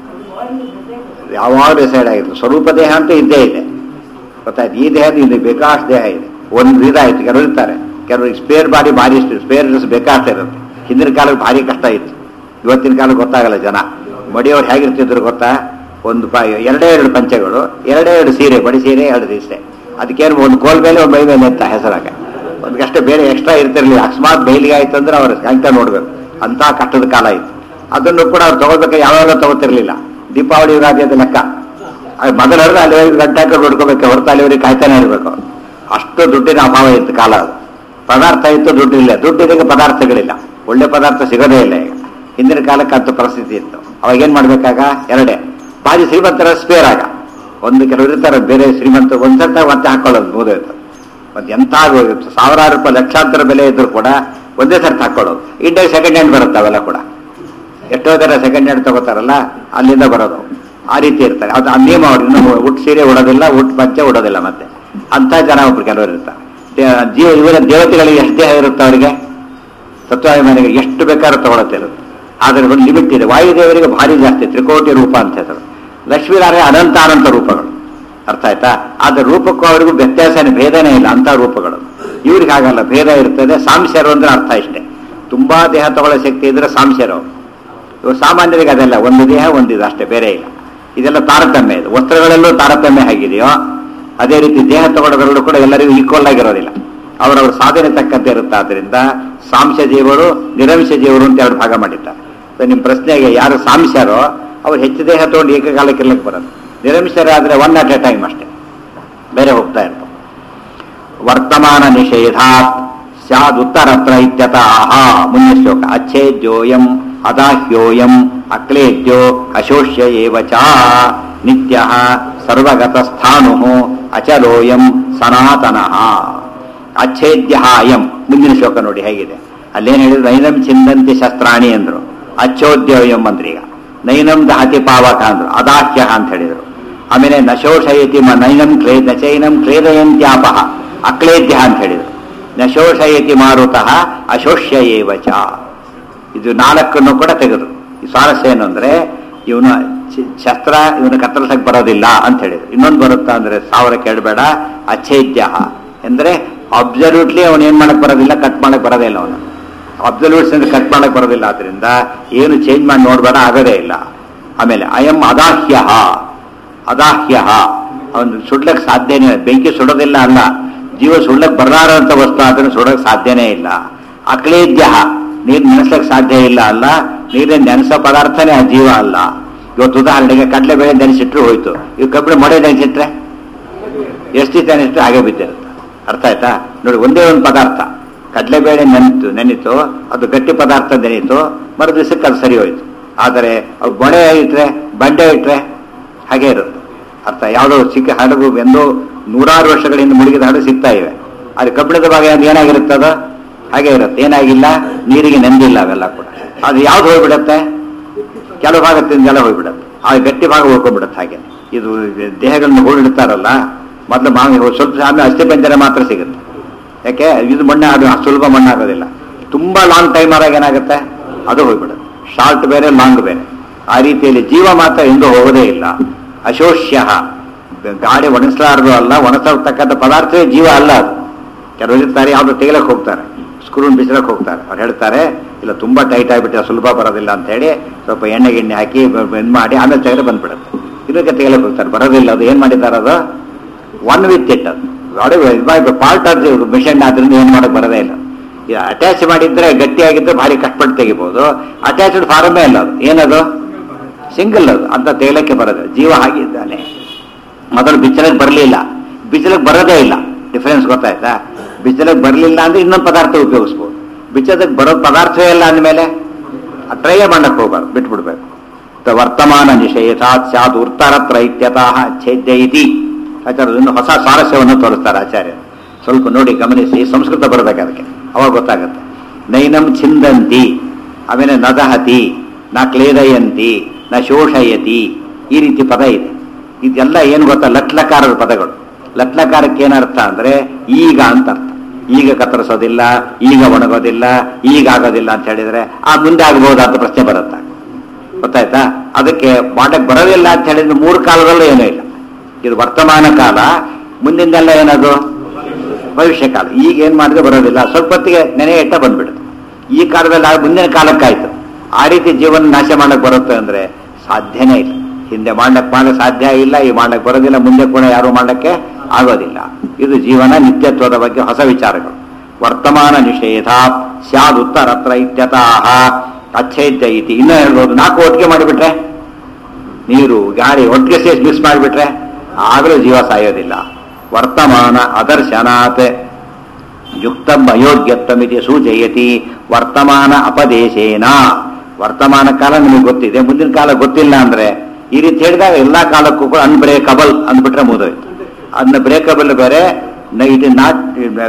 ಯಾವಾಗ ಡಿಸೈಡ್ ಆಗಿತ್ತು. ಸ್ವರೂಪ ದೇಹ ಅಂತ ಇದ್ದೇ ಇದೆ, ಗೊತ್ತಾಯ್ತು. ಈ ದೇಹದ ಇದು ಬೇಕಾಷ್ಟು ದೇಹ ಇದೆ. ಒಂದು ಇದಾಯ್ತು. ಕೆಲವರು ಇರ್ತಾರೆ, ಕೆಲವರು ಸ್ಪೇರ್ ಬಾಡಿ ಭಾರಿ ಇಷ್ಟು ಸ್ಪೇರ್ ಡ್ರೆಸ್ ಬೇಕಾಷ್ಟ ಇರುತ್ತೆ. ಹಿಂದಿನ ಕಾಲಕ್ಕೆ ಭಾರಿ ಕಷ್ಟ ಇತ್ತು, ಇವತ್ತಿನ ಕಾಲಕ್ಕೆ ಗೊತ್ತಾಗಲ್ಲ ಜನ. ಮಡಿಯವ್ರು ಹೇಗಿರ್ತಿದ್ರು ಗೊತ್ತಾ? ಒಂದು ಪ ಎರಡೇ ಎರಡು ಪಂಚೆಗಳು, ಎರಡೇ ಎರಡು ಸೀರೆ, ಬಡಿ ಸೀರೆ ಎರಡು ದಿವಸ. ಅದಕ್ಕೇನು ಒಂದು ಕೋಲ್ ಮೇಲೆ ಒಂದು ಮೈ ಮೇಲೆ ಅಂತ ಹೆಸರಾಗ ಒಂದಷ್ಟೇ ಬೇರೆ ಎಕ್ಸ್ಟ್ರಾ ಇರ್ತಿರ್ಲಿಲ್ಲ. ಅಕಸ್ಮಾತ್ ಬೈಲಿಗೆ ಆಯ್ತು ಅಂದ್ರೆ ಅವ್ರು ಹೆಂಗ್ತ ನೋಡ್ಬೇಕು, ಅಂತ ಕಷ್ಟದ ಕಾಲ ಇತ್ತು. ಅದನ್ನು ಕೂಡ ಅವ್ರು ತಗೋಬೇಕು, ಯಾವಾಗ ತಗೋತಿರ್ಲಿಲ್ಲ. ದೀಪಾವಳಿ ಯುಗಾದಿ ಅದು ಲೆಕ್ಕ. ಮೊದಲಾದ್ರೆ ಅಲ್ಲಿ ಗಂಟೆ ಹಾಕೊಂಡು ನೋಡ್ಕೋಬೇಕು, ಹೊರತು ಅಲ್ಲಿವರಿಗೆ ಕಾಯ್ತಾನೆ ಇರಬೇಕು. ಅಷ್ಟು ದುಡ್ಡಿನ ಅಭಾವ ಇತ್ತು ಕಾಲ ಅದು. ಪದಾರ್ಥ ಇತ್ತು, ದುಡ್ಡಿಲ್ಲ. ದುಡ್ಡಿದಾಗ ಪದಾರ್ಥಗಳಿಲ್ಲ, ಒಳ್ಳೆ ಪದಾರ್ಥ ಸಿಗೋದೇ ಇಲ್ಲ. ಈಗ ಹಿಂದಿನ ಕಾಲಕ್ಕೆ ಅಂತ ಪರಿಸ್ಥಿತಿ ಇತ್ತು. ಅವಾಗ ಏನ್ ಮಾಡ್ಬೇಕಾಗ? ಎರಡೇ ಭಾರಿ ಶ್ರೀಮಂತರ ಸ್ಪೇರ್ ಆಗ. ಒಂದು ಕೆಲವರು ಇರ್ತಾರೆ ಬೇರೆ ಶ್ರೀಮಂತ ಒಂದ್ಸರ್ತ ಮತ್ತೆ ಹಾಕೊಳ್ಳೋದು ಬೋದಾಯ್ತು. ಮತ್ತೆ ಎಂತ ಸಾವಿರಾರು ರೂಪಾಯಿ ಲಕ್ಷಾಂತರ ಬೆಲೆ ಇದ್ರು ಕೂಡ ಒಂದೇ ಸರ್ತಿ ಹಾಕೊಳ್ಳೋದು. ಇಂಡಿಯಾಗ ಸೆಕೆಂಡ್ ಹ್ಯಾಂಡ್ ಬರುತ್ತೆ ಅವೆಲ್ಲ ಕೂಡ. ಎಷ್ಟೋ ಜನ ಸೆಕೆಂಡ್ ಹ್ಯಾಂಡ್ ತಗೋತಾರಲ್ಲ, ಅಲ್ಲಿಂದ ಬರೋದು. ಆ ರೀತಿ ಇರ್ತಾರೆ. ಅದು ನಿಯಮ ಅವ್ರು ಇನ್ನೂ ಉಟ್ಟು ಸೀರೆ ಉಡೋದಿಲ್ಲ, ಉಟ್ಟು ಪಂಚೆ ಉಡೋದಿಲ್ಲ. ಮತ್ತೆ ಅಂತ ಜನ ಒಬ್ರು ಕೆಲವರು ಇರ್ತಾರೆ. ಜೀವ ಇವರ ದೇವತೆಗಳಿಗೆ ಎಷ್ಟು ದೇಹ ಇರುತ್ತೆ ಅವರಿಗೆ, ತತ್ವಾಭಿಮಾನಿಗೆ ಎಷ್ಟು ಬೇಕಾದ್ರೂ ತಗೊಳತ್ತೆ ಇರುತ್ತೆ. ಆದರೆ ಒಂದು ಲಿಮಿಟ್ ಇದೆ. ವಾಯುದೇವರಿಗೆ ಭಾರಿ ಜಾಸ್ತಿ, ತ್ರಿಕೋಟಿ ರೂಪ ಅಂತ ಹೆಸರು. ಲಕ್ಷ್ಮೀನಾರಾಯಣ ಅನಂತ ಅನಂತ ರೂಪಗಳು, ಅರ್ಥ ಆಯ್ತಾ? ಆದ್ರೆ ರೂಪಕ್ಕೂ ಅವರಿಗೂ ವ್ಯತ್ಯಾಸನೇ, ಭೇದನೇ ಇಲ್ಲ ಅಂತ ರೂಪಗಳು. ಇವ್ರಿಗೆ ಹಾಗಲ್ಲ, ಭೇದ ಇರ್ತದೆ. ಸಾಂಶರು ಅಂದ್ರೆ ಅರ್ಥ ಇಷ್ಟೇ. ತುಂಬಾ ದೇಹ ತಗೊಳ್ಳೋ ಶಕ್ತಿ ಇದ್ರೆ ಸಾಂಶರು. ಇವರು ಸಾಮಾನ್ಯರಿಗೆ ಅದೆಲ್ಲ ಒಂದು ದೇಹ ಒಂದಿದೆ ಅಷ್ಟೇ, ಬೇರೆ ಇಲ್ಲ. ಇದೆಲ್ಲ ತಾರತಮ್ಯ ಇದೆ. ವಸ್ತ್ರಗಳಲ್ಲೂ ತಾರತಮ್ಯ ಹೇಗಿದೆಯೋ ಅದೇ ರೀತಿ ದೇಹ ತಗೊಳ್ಳೋದ್ರಲ್ಲೂ ಕೂಡ ಎಲ್ಲರಿಗೂ ಈಕ್ವಲ್ ಆಗಿರೋದಿಲ್ಲ. ಅವರವ್ರ ಸಾಧನೆ ತಕ್ಕಂತೆ ಇರುತ್ತೆ. ಆದ್ರಿಂದ ಸಾಂಶ ಜೀವರು, ನಿರಂಶ ಜೀವರು ಅಂತ ಎರಡು ಭಾಗ ಮಾಡಿದ್ದಾರೆ. ನಿಮ್ಮ ಪ್ರಶ್ನೆಗೆ ಯಾರು ಸಾಂಶರೋ ಅವ್ರು ಹೆಚ್ಚು ದೇಹ ತಗೊಂಡು ಏಕಕಾಲಕ್ಕೆ ಇರ್ಲಿಕ್ಕೆ ಬರೋದು. ನಿರಂಶರಾದ್ರೆ ಒನ್ ಅಟ್ ಎ ಟೈಮ್ ಅಷ್ಟೇ, ಬೇರೆ ಹೋಗ್ತಾ ಇರ್ತಾರೆ. ವರ್ತಮಾನ ನಿಷೇಧಾತ್ ಸ್ಯಾದುತ್ತರತ್ರ ಇತ್ಯತಃ. ಮುಂದಿನ ಶ್ಲೋಕ. ಅಚ್ಛೇದ್ಯೋಯಂ ಅದಾಹ್ಯೋಯಂ ಅಕ್ಲೇದ್ಯೋ ಅಶೋಷ್ಯ ಏವ ಚ ನಿತ್ಯಃ ಸರ್ವಗತಸ್ಥಾಣುಃ ಅಚಲೋಯಂ ಸನಾತನಃ. ಅಚ್ಛೇದ್ಯ ಅಯಂ. ಮುಂದಿನ ಶ್ಲೋಕ ನೋಡಿ ಹೇಗಿದೆ. ಅಲ್ಲೇನು ಹೇಳಿದ್ರು? ನೈನಂ ಚಿಂದಂತಿ ಶಸ್ತ್ರಾಣಿ ಅಂದ್ರು, ಅಚ್ಚೋದ್ಯೋಯಂ ಅಂದ್ರಿ. ಈಗ ನೈನಂ ದಹತಿ ಪಾವಕ ಅಂದ್ರು, ಅದಾಹ್ಯ ಅಂತ ಹೇಳಿದ್ರು. ಆಮೇಲೆ ನಶೋಷಯತಿ ನೈನಂ ಕ್ಲೇ ನಚೈನಂ ಕ್ಲೇದಯಂತ್ಯಾಪಹ ಅಕ್ಲೇದ್ಯ ಅಂತ ಹೇಳಿದ್ರು. ನಶೋಷಯತಿ ಮಾರುತಃ ಅಶೋಷ್ಯ ಏವ ಚ. ಇದು ನಾಲ್ಕನ್ನು ಕೂಡ ತೆಗೆದು. ಈ ಸ್ವಾರಸ್ಯ ಏನು ಅಂದ್ರೆ, ಇವನು ಶಸ್ತ್ರ ಇವನು ಕತ್ತರಿಸಕ್ಕೆ ಬರೋದಿಲ್ಲ ಅಂತ ಹೇಳಿದ್ರು. ಇನ್ನೊಂದು ಬರುತ್ತಾ ಅಂದ್ರೆ ಸಾವಿರ ಕೇಳಬೇಡ. ಅಚ್ಛೇದ್ಯ ಅಂದ್ರೆ ಅಬ್ಸಲ್ಯೂಟ್ಲಿ ಅವನು ಏನ್ ಮಾಡಕ್ ಬರೋದಿಲ್ಲ, ಕಟ್ ಮಾಡಕ್ ಬರೋದೇ ಇಲ್ಲ. ಅವನು ಅಬ್ಸಲ್ಯೂಟ್ಸ್ ಅಂದ್ರೆ ಕಟ್ ಮಾಡಕ್ ಬರೋದಿಲ್ಲ. ಆದ್ರಿಂದ ಏನು ಚೇಂಜ್ ಮಾಡಿ ನೋಡ್ಬೇಡ, ಆಗೋದೇ ಇಲ್ಲ. ಆಮೇಲೆ ಅಯಂ ಅದಾಹ್ಯ. ಅದಾಹ್ಯ ಅವನು ಸುಡ್ಲಕ್ ಸಾಧ್ಯನೇ ಇಲ್ಲ. ಬೆಂಕಿ ಸುಡೋದಿಲ್ಲ ಅಲ್ಲ, ಜೀವ ಸುಡ್ಲಕ್ ಬರಲಾರಂತ ವಸ್ತು ಅದನ್ನು ಸುಡಕ್ ಸಾಧ್ಯನೇ ಇಲ್ಲ. ಅಕ್ಲೇದ್ಯ ನೀರು ನೆನೆಸ್ಲಕ್ ಸಾಧ್ಯ ಇಲ್ಲ ಅಲ್ಲ, ನೀರಿನ ನೆನೆಸೋ ಪದಾರ್ಥನೇ ಆ ಜೀವ ಅಲ್ಲ. ಇವತ್ತು ಉದಾಹರಣೆಗೆ ಕಡಲೆ ಬೇಳೆ ನೆನೆಸಿಟ್ರು ಹೋಯ್ತು. ಇವ್ ಕಬ್ಬಿಣ ಮೊಡೆ ನೆನೆಸಿಟ್ರೆ ಎಷ್ಟು ನೆನೆಸಿಟ್ರೆ ಹಾಗೆ ಬಿದ್ದಿರುತ್ತೆ. ಅರ್ಥ ಆಯ್ತಾ? ನೋಡಿ, ಒಂದೇ ಒಂದು ಪದಾರ್ಥ ಕಡಲೆಬೇಳೆ ನೆನಿತು ನೆನಿತು ಅದು ಗಟ್ಟಿ ಪದಾರ್ಥ ನೆನೀತು, ಮರು ದಿವಸಕ್ಕೆ ಅದು ಸರಿ ಹೋಯ್ತು. ಆದರೆ ಅದು ಮೊಳೆ ಇಟ್ರೆ, ಬಂಡೆ ಇಟ್ರೆ ಹಾಗೆ ಇರುತ್ತೆ. ಅರ್ಥ? ಯಾವುದೋ ಚಿಕ್ಕ ಹಡಗು ಎಂದೋ ನೂರಾರು ವರ್ಷಗಳಿಂದ ಮುಳುಗಿದ ಹಡಗು ಸಿಗ್ತಾ ಇವೆ. ಅದು ಕಬ್ಬಿಣದ ಭಾಗ ಏನಾಗಿರುತ್ತದ ಹಾಗೆ ಇರುತ್ತೆ. ಏನಾಗಿಲ್ಲ, ನೀರಿಗೆ ನೆಂದಿಲ್ಲ. ಅವೆಲ್ಲ ಕೂಡ ಅದು ಯಾವ್ದು ಹೋಗ್ಬಿಡತ್ತೆ, ಕೆಲವು ಭಾಗ ತಿಂದೆಲ್ಲ ಹೋಗ್ಬಿಡತ್ತೆ. ಆ ಗಟ್ಟಿ ಭಾಗ ಉಳ್ಕೊಂಡ್ಬಿಡುತ್ತೆ. ಹಾಗೆ ಇದು ದೇಹಗಳನ್ನು ಹೂಳಿಡ್ತಾರಲ್ಲ, ಮೊದಲು ಮಾವಿ ಸ್ವಲ್ಪ ಆಮೇಲೆ ಅಸ್ಥಿ ಪಂಜರ ಮಾತ್ರ ಸಿಗುತ್ತೆ. ಯಾಕೆ ಇದು ಮಣ್ಣೆ ಅದು ಸುಲಭ ಮಣ್ಣಾಗೋದಿಲ್ಲ. ತುಂಬ ಲಾಂಗ್ ಟೈಮ್ ಆದಾಗ ಏನಾಗುತ್ತೆ, ಅದು ಹೋಗ್ಬಿಡುತ್ತೆ. ಶಾರ್ಟ್ ಬೇರೆ ಲಾಂಗ್ ಬೇರೆ. ಆ ರೀತಿಯಲ್ಲಿ ಜೀವ ಮಾತ್ರ ಎಂದೂ ಹೋಗೋದೇ ಇಲ್ಲ. ಅಶೋಷ್ಯ, ಗಾಡಿ ಒಣಸಲಾರದು ಅಲ್ಲ, ಒಣಸತಕ್ಕಂಥ ಪದಾರ್ಥವೇ ಜೀವ ಅಲ್ಲ ಅದು. ಕೆಲವರು ಇರ್ತಾರೆ, ಯಾವುದು ತೆಗಿಲಕ್ಕೆ ಹೋಗ್ತಾರೆ, ಸ್ಕ್ರೂನ್ ಬಿಸಿಲಕ್ಕೆ ಹೋಗ್ತಾರೆ. ಅವ್ರು ಹೇಳ್ತಾರೆ ಇಲ್ಲ ತುಂಬ ಟೈಟ್ ಆಗಿಬಿಟ್ಟು ಸುಲಭ ಬರೋದಿಲ್ಲ ಅಂತ ಹೇಳಿ ಸ್ವಲ್ಪ ಎಣ್ಣೆ ಗಿಣ್ಣೆ ಹಾಕಿ ಇದು ಮಾಡಿ ಆಮೇಲೆ ತೆಗೆದು ಬಂದ್ಬಿಡುತ್ತೆ. ಇದಕ್ಕೆ ತೆಗಿಲಕ್ಕೆ ಹೋಗ್ತಾರೆ, ಬರೋದಿಲ್ಲ. ಅದು ಏನು ಮಾಡಿದ್ದಾರೆ, ಅದು ಒನ್ ವಿತ್ ಇಟ್. ಅದು ಪಾರ್ಟ್ ಆಫ್ ಮಿಷನ್ ಆದ್ರಿಂದ ಏನು ಮಾಡೋಕ್ಕೆ ಬರೋದೇ ಇಲ್ಲ. ಈಗ ಅಟ್ಯಾಚ್ ಮಾಡಿದ್ರೆ ಗಟ್ಟಿಯಾಗಿದ್ದರೆ ಭಾರಿ ಕಷ್ಟಪಟ್ಟು ತೆಗಿಬೋದು. ಅಟ್ಯಾಚ್ಡ್ ಫಾರ್ಮೇ ಇಲ್ಲ ಅದು, ಏನದು ಸಿಂಗಲ್ ಅದು ಅಂತ ತೆಗಿಲಕ್ಕೆ ಬರೋದು. ಜೀವ ಹಾಗಿದ್ದಾನೆ. ಮೊದಲು ಬಿಚ್ಚಲಕ್ಕೆ ಬರಲಿಲ್ಲ, ಬಿಚ್ಚಲಕ್ಕೆ ಬರೋದೇ ಇಲ್ಲ. ಡಿಫರೆನ್ಸ್ ಗೊತ್ತಾಯ್ತಾ? ಬಿಚ್ಚಲಕ್ಕೆ ಬರಲಿಲ್ಲ ಅಂದರೆ ಇನ್ನೊಂದು ಪದಾರ್ಥ ಉಪಯೋಗಿಸ್ಬೋದು. ಬಿಚ್ಚದಕ್ಕೆ ಬರೋ ಪದಾರ್ಥವೇ ಇಲ್ಲ ಅಂದಮೇಲೆ ಟ್ರೈಯೇ ಮಾಡಕ್ಕೆ ಹೋಗ್ಬಾರ್ದು, ಬಿಟ್ಬಿಡ್ಬೇಕು. ವರ್ತಮಾನ ನಿಷೇಧಾತ್ ಸ್ಯಾದ್ ಉತ್ತರತ್ರ ಇತ್ಯತಃ ಛೇದ್ಯ ಇತಿ. ಆಚಾರ್ಯರು ಹೊಸ ಸ್ವಾರಸ್ಯವನ್ನು ತೋರಿಸ್ತಾರೆ ಆಚಾರ್ಯ. ಸ್ವಲ್ಪ ನೋಡಿ ಗಮನಿಸಿ, ಸಂಸ್ಕೃತ ಬರಬೇಕು ಅದಕ್ಕೆ, ಅವಾಗ ಗೊತ್ತಾಗುತ್ತೆ. ನೈನಂ ಛಿಂದಂತಿ, ಆಮೇಲೆ ನದಹತಿ, ನ ಕ್ಲೇದಯಂತಿ, ನ ಶೋಷಯತಿ, ಈ ರೀತಿ ಪದ ಇದೆ. ಇದೆಲ್ಲ ಏನು ಗೊತ್ತಾ, ಲಟ್ಲಕಾರದ ಪದಗಳು. ಲಟ್ಲಕಾರಕ್ಕೆ ಏನರ್ಥ ಅಂದರೆ ಈಗ ಅಂತ ಅರ್ಥ. ಈಗ ಕತ್ತರಿಸೋದಿಲ್ಲ, ಈಗ ಒಣಗೋದಿಲ್ಲ, ಈಗ ಆಗೋದಿಲ್ಲ ಅಂತ ಹೇಳಿದರೆ ಆ ಮುಂದೆ ಆಗ್ಬೋದಾ ಅಂತ ಪ್ರಶ್ನೆ ಬರುತ್ತೆ. ಗೊತ್ತಾಯ್ತಾ? ಅದಕ್ಕೆ ಮಾಡಕ್ಕೆ ಬರೋದಿಲ್ಲ ಅಂತ ಹೇಳಿದ್ರೆ ಮೂರು ಕಾಲದಲ್ಲೂ ಏನೂ ಇಲ್ಲ. ಇದು ವರ್ತಮಾನ ಕಾಲ, ಮುಂದಿಂದೆಲ್ಲ ಏನದು ಭವಿಷ್ಯ ಕಾಲ. ಈಗ ಏನು ಮಾಡಿದ್ರೆ ಬರೋದಿಲ್ಲ, ಸ್ವಲ್ಪ ಹೊತ್ತಿಗೆ ನೆನೆ ಇಟ್ಟ ಬಂದ್ಬಿಡುತ್ತೆ. ಈ ಕಾಲದಲ್ಲಿ ಆ ಮುಂದಿನ ಕಾಲಕ್ಕಾಯ್ತು. ಆ ರೀತಿ ಜೀವನ ನಾಶ ಮಾಡಕ್ಕೆ ಬರುತ್ತೆ ಅಂದರೆ ಸಾಧ್ಯನೇ ಇಲ್ಲ. ಹಿಂದೆ ಮಾಡಕ್ಕೆ ಮಾಡಕ್ಕೆ ಸಾಧ್ಯ ಇಲ್ಲ, ಈ ಮಾಡಕ್ಕೆ ಬರೋದಿಲ್ಲ, ಮುಂದೆ ಕೂಡ ಯಾರು ಮಾಡಕ್ಕೆ ಆಗೋದಿಲ್ಲ. ಇದು ಜೀವನ ನಿತ್ಯತ್ವದ ಬಗ್ಗೆ ಹೊಸ ವಿಚಾರಗಳು. ವರ್ತಮಾನ ನಿಷೇಧ ಸ್ಯಾದ್ ಉತ್ತರತ್ರ ಇತ್ಯತಃ ಅಚ್ಛೇದ್ಯ ಇತಿ. ಇನ್ನೂ ಹೇಳ್ಬೋದು, ನಾಲ್ಕು ಒಟ್ಟಿಗೆ ಮಾಡಿಬಿಟ್ರೆ, ನೀರು ಗಾಳಿ ಒಟ್ಟಿಗೆ ಸೇರಿಸಿ ಮಿಕ್ಸ್ ಮಾಡಿಬಿಟ್ರೆ ಆಗಲೂ ಜೀವ ಸಾಯೋದಿಲ್ಲ. ವರ್ತಮಾನ ಅದರ್ಶನಾತ್ ಯುಕ್ತಂ ಅಯೋಗ್ಯತ್ವಮಿತಿ ಸೂಚಯತಿ ವರ್ತಮಾನ ಅಪದೇಶೇನ. ವರ್ತಮಾನ ಕಾಲ ನಿಮಗೆ ಗೊತ್ತಿದೆ, ಮುಂದಿನ ಕಾಲ ಗೊತ್ತಿಲ್ಲ ಅಂದರೆ ಈ ರೀತಿ ಹೇಳಿದಾಗ ಎಲ್ಲ ಕಾಲಕ್ಕೂ ಕೂಡ ಅನ್ಬ್ರೇಕಬಲ್ ಅಂದ್ಬಿಟ್ರೆ ಮುಗಿದೋಯ್ತು. ಅದನ್ನ ಬ್ರೇಕಬಲ್ ಬೇರೆ, it is not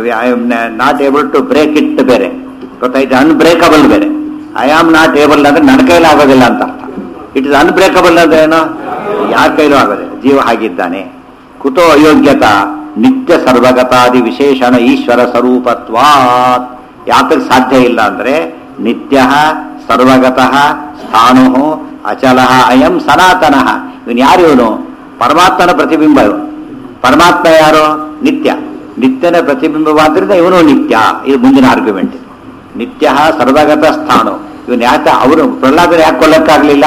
not able to break it ಬೇರೆ. ಗೊತ್ತಾಯ್ತು? ಅನ್ಬ್ರೇಕಬಲ್ ಬೇರೆ. ಐ ಆಮ್ ನಾಟ್ ಏಬಲ್ ಅಂದ್ರೆ ನನ್ನ ಕೈಲಿ ಆಗೋದಿಲ್ಲ ಅಂತ ಅರ್ಥ. ಇಟ್ ಇಸ್ ಅನ್ಬ್ರೇಕಬಲ್ ಅಂದ್ರೆ ಏನು, ಯಾರ ಕೈಲೂ ಆಗೋದಿಲ್ಲ. ಜೀವ ಹಾಗಿದ್ದಾನೆ. ಕುತೋ ಅಯೋಗ್ಯತ ನಿತ್ಯ ಸರ್ವಗತಾದಿ ವಿಶೇಷಣ ಈಶ್ವರ ಸ್ವರೂಪತ್ವಾತ್. ಯಾತಕ್ಕೆ ಸಾಧ್ಯ ಇಲ್ಲ ಅಂದ್ರೆ ನಿತ್ಯ ಸರ್ವಗತಃ ಸ್ಥಾಣು ಅಚಲ ಅಯಂ ಸನಾತನಃ. ಇವನು ಯಾರು? ಇವನು ಪರಮಾತ್ಮನ ಪ್ರತಿಬಿಂಬ. ಇವನು ಪರಮಾತ್ಮ ಯಾರು? ನಿತ್ಯ. ನಿತ್ಯನ ಪ್ರತಿಬಿಂಬವಾದ್ರಿಂದ ಇವನು ನಿತ್ಯ. ಇದು ಮುಂದಿನ ಆರ್ಗ್ಯುಮೆಂಟ್. ನಿತ್ಯ ಸರ್ವಗತ ಸ್ಥಾಣು. ಇವನು ಯಾಕೆ ಅವರು ಪ್ರಹ್ಲಾದನ ಯಾಕೆ ಕೊಲ್ಲಕ್ಕಾಗಲಿಲ್ಲ?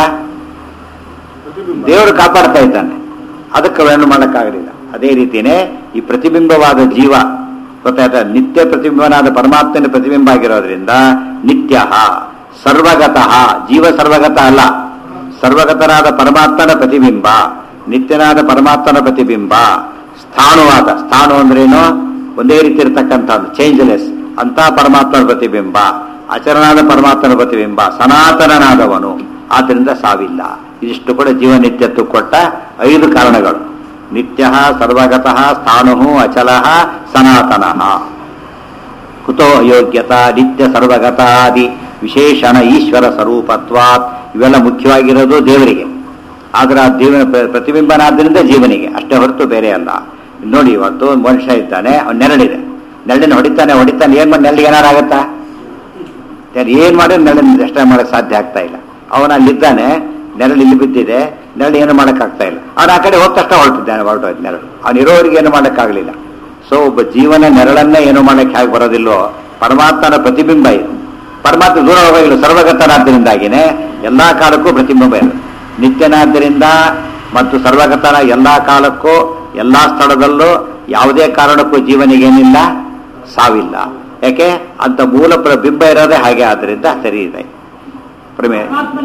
ದೇವರು ಕಾಪಾಡ್ತಾ ಇದ್ದಾನೆ, ಅದಕ್ಕೆ ಏನು ಮಾಡೋಕ್ಕಾಗಲಿಲ್ಲ. ಅದೇ ರೀತಿಯೇ ಈ ಪ್ರತಿಬಿಂಬವಾದ ಜೀವ ಗೊತ್ತಾಯ್ತಾ, ನಿತ್ಯ ಪ್ರತಿಬಿಂಬನಾದ ಪರಮಾತ್ಮನ ಪ್ರತಿಬಿಂಬ ಆಗಿರೋದ್ರಿಂದ ನಿತ್ಯ ಸರ್ವಗತಃ. ಜೀವ ಸರ್ವಗತ ಅಲ್ಲ, ಸರ್ವಗತನಾದ ಪರಮಾತ್ಮನ ಪ್ರತಿಬಿಂಬ, ನಿತ್ಯನಾದ ಪರಮಾತ್ಮನ ಪ್ರತಿಬಿಂಬ. ಸ್ಥಾಣುವಾದ, ಸ್ಥಾಣು ಅಂದ್ರೇನು, ಒಂದೇ ರೀತಿ ಇರತಕ್ಕಂಥದ್ದು, ಚೇಂಜ್ಲೆಸ್ ಅಂತ ಪರಮಾತ್ಮನ ಪ್ರತಿಬಿಂಬ, ಅಚರನಾದ ಪರಮಾತ್ಮನ ಪ್ರತಿಬಿಂಬ, ಸನಾತನನಾದವನು. ಆದ್ದರಿಂದ ಸಾವಿಲ್ಲ. ಇದಿಷ್ಟು ಕೂಡ ಜೀವನಿತ್ಯತ್ವ ಕೊಟ್ಟ ಐದು ಕಾರಣಗಳು. ನಿತ್ಯ ಸರ್ವಗತಃ ಸ್ಥಾಣು ಅಚಲ ಸನಾತನಃ. ಕುತೋ ಅಯೋಗ್ಯತ ನಿತ್ಯ ಸರ್ವಗತಾದಿ ವಿಶೇಷಣ ಈಶ್ವರ ಸ್ವರೂಪತ್ವಾತ್. ಇವೆಲ್ಲ ಮುಖ್ಯವಾಗಿರೋದು ದೇವರಿಗೆ, ಆದ್ರೆ ಆ ದೇವನ ಪ್ರತಿಬಿಂಬನಾದ್ದರಿಂದ ಜೀವನಿಗೆ ಅಷ್ಟೇ ಹೊರತು ಬೇರೆ ಅಲ್ಲ. ನೋಡಿ, ಇವತ್ತು ಮನುಷ್ಯ ಇದ್ದಾನೆ, ಅವ್ನು ನೆರಳಿದೆ, ನೆರಳಿನ ಹೊಡಿತಾನೆ ಹೊಡಿತಾನೆ ಏನ್ ಮಾಡಿ ನೆರಳಿಗೆ ಏನಾರಾಗತ್ತಾ? ಏನ್ ಮಾಡಿ ನೆರಳಿನ ಅಷ್ಟೇ ಮಾಡಕ್ ಸಾಧ್ಯ ಆಗ್ತಾ ಇಲ್ಲ. ಅವನ ಅಲ್ಲಿದ್ದಾನೆ, ನೆರಳು ಇಲ್ಲಿ ಬಿದ್ದಿದೆ, ನೆರಳು ಏನು ಮಾಡೋಕ್ಕಾಗ್ತಾ ಇಲ್ಲ. ಅವನು ಆ ಕಡೆ ಹೋದ ತಕ್ಷಣ ಹೊರಟಿದ್ದಾನೆ, ಹೊರಟೋಯ್ತು ನೆರಳು. ಅವನಿರೋರಿಗೆ ಏನು ಮಾಡೋಕ್ಕಾಗಲಿಲ್ಲ. ಸೊ ಒಬ್ಬ ಜೀವನ ನೆರಳನ್ನೇ ಏನು ಮಾಡೋಕ್ಕೆ ಹೇಗೆ ಬರೋದಿಲ್ಲೋ, ಪರಮಾತ್ಮನ ಪ್ರತಿಬಿಂಬ ಇದು. ಪರಮಾತ್ಮ ದೂರ ಹೋಗಿಲ್ಲ, ಸರ್ವಗತನಾದ್ದರಿಂದಾಗಿನೇ ಎಲ್ಲ ಕಾಲಕ್ಕೂ ಪ್ರತಿಬಿಂಬ ಇದೆ. ನಿತ್ಯನಾದ್ದರಿಂದ ಮತ್ತು ಸರ್ವಗತನ ಎಲ್ಲ ಕಾಲಕ್ಕೂ ಎಲ್ಲ ಸ್ಥಳದಲ್ಲೂ ಯಾವುದೇ ಕಾರಣಕ್ಕೂ ಜೀವನಿಗೇನಿಲ್ಲ, ಸಾವಿಲ್ಲ. ಯಾಕೆ ಅಂತ ಮೂಲ ಬಿಂಬ ಇರೋದೇ ಹಾಗೆ. ಆದ್ದರಿಂದ ಸರಿ ಇದೆ. ಪ್ರಮೇ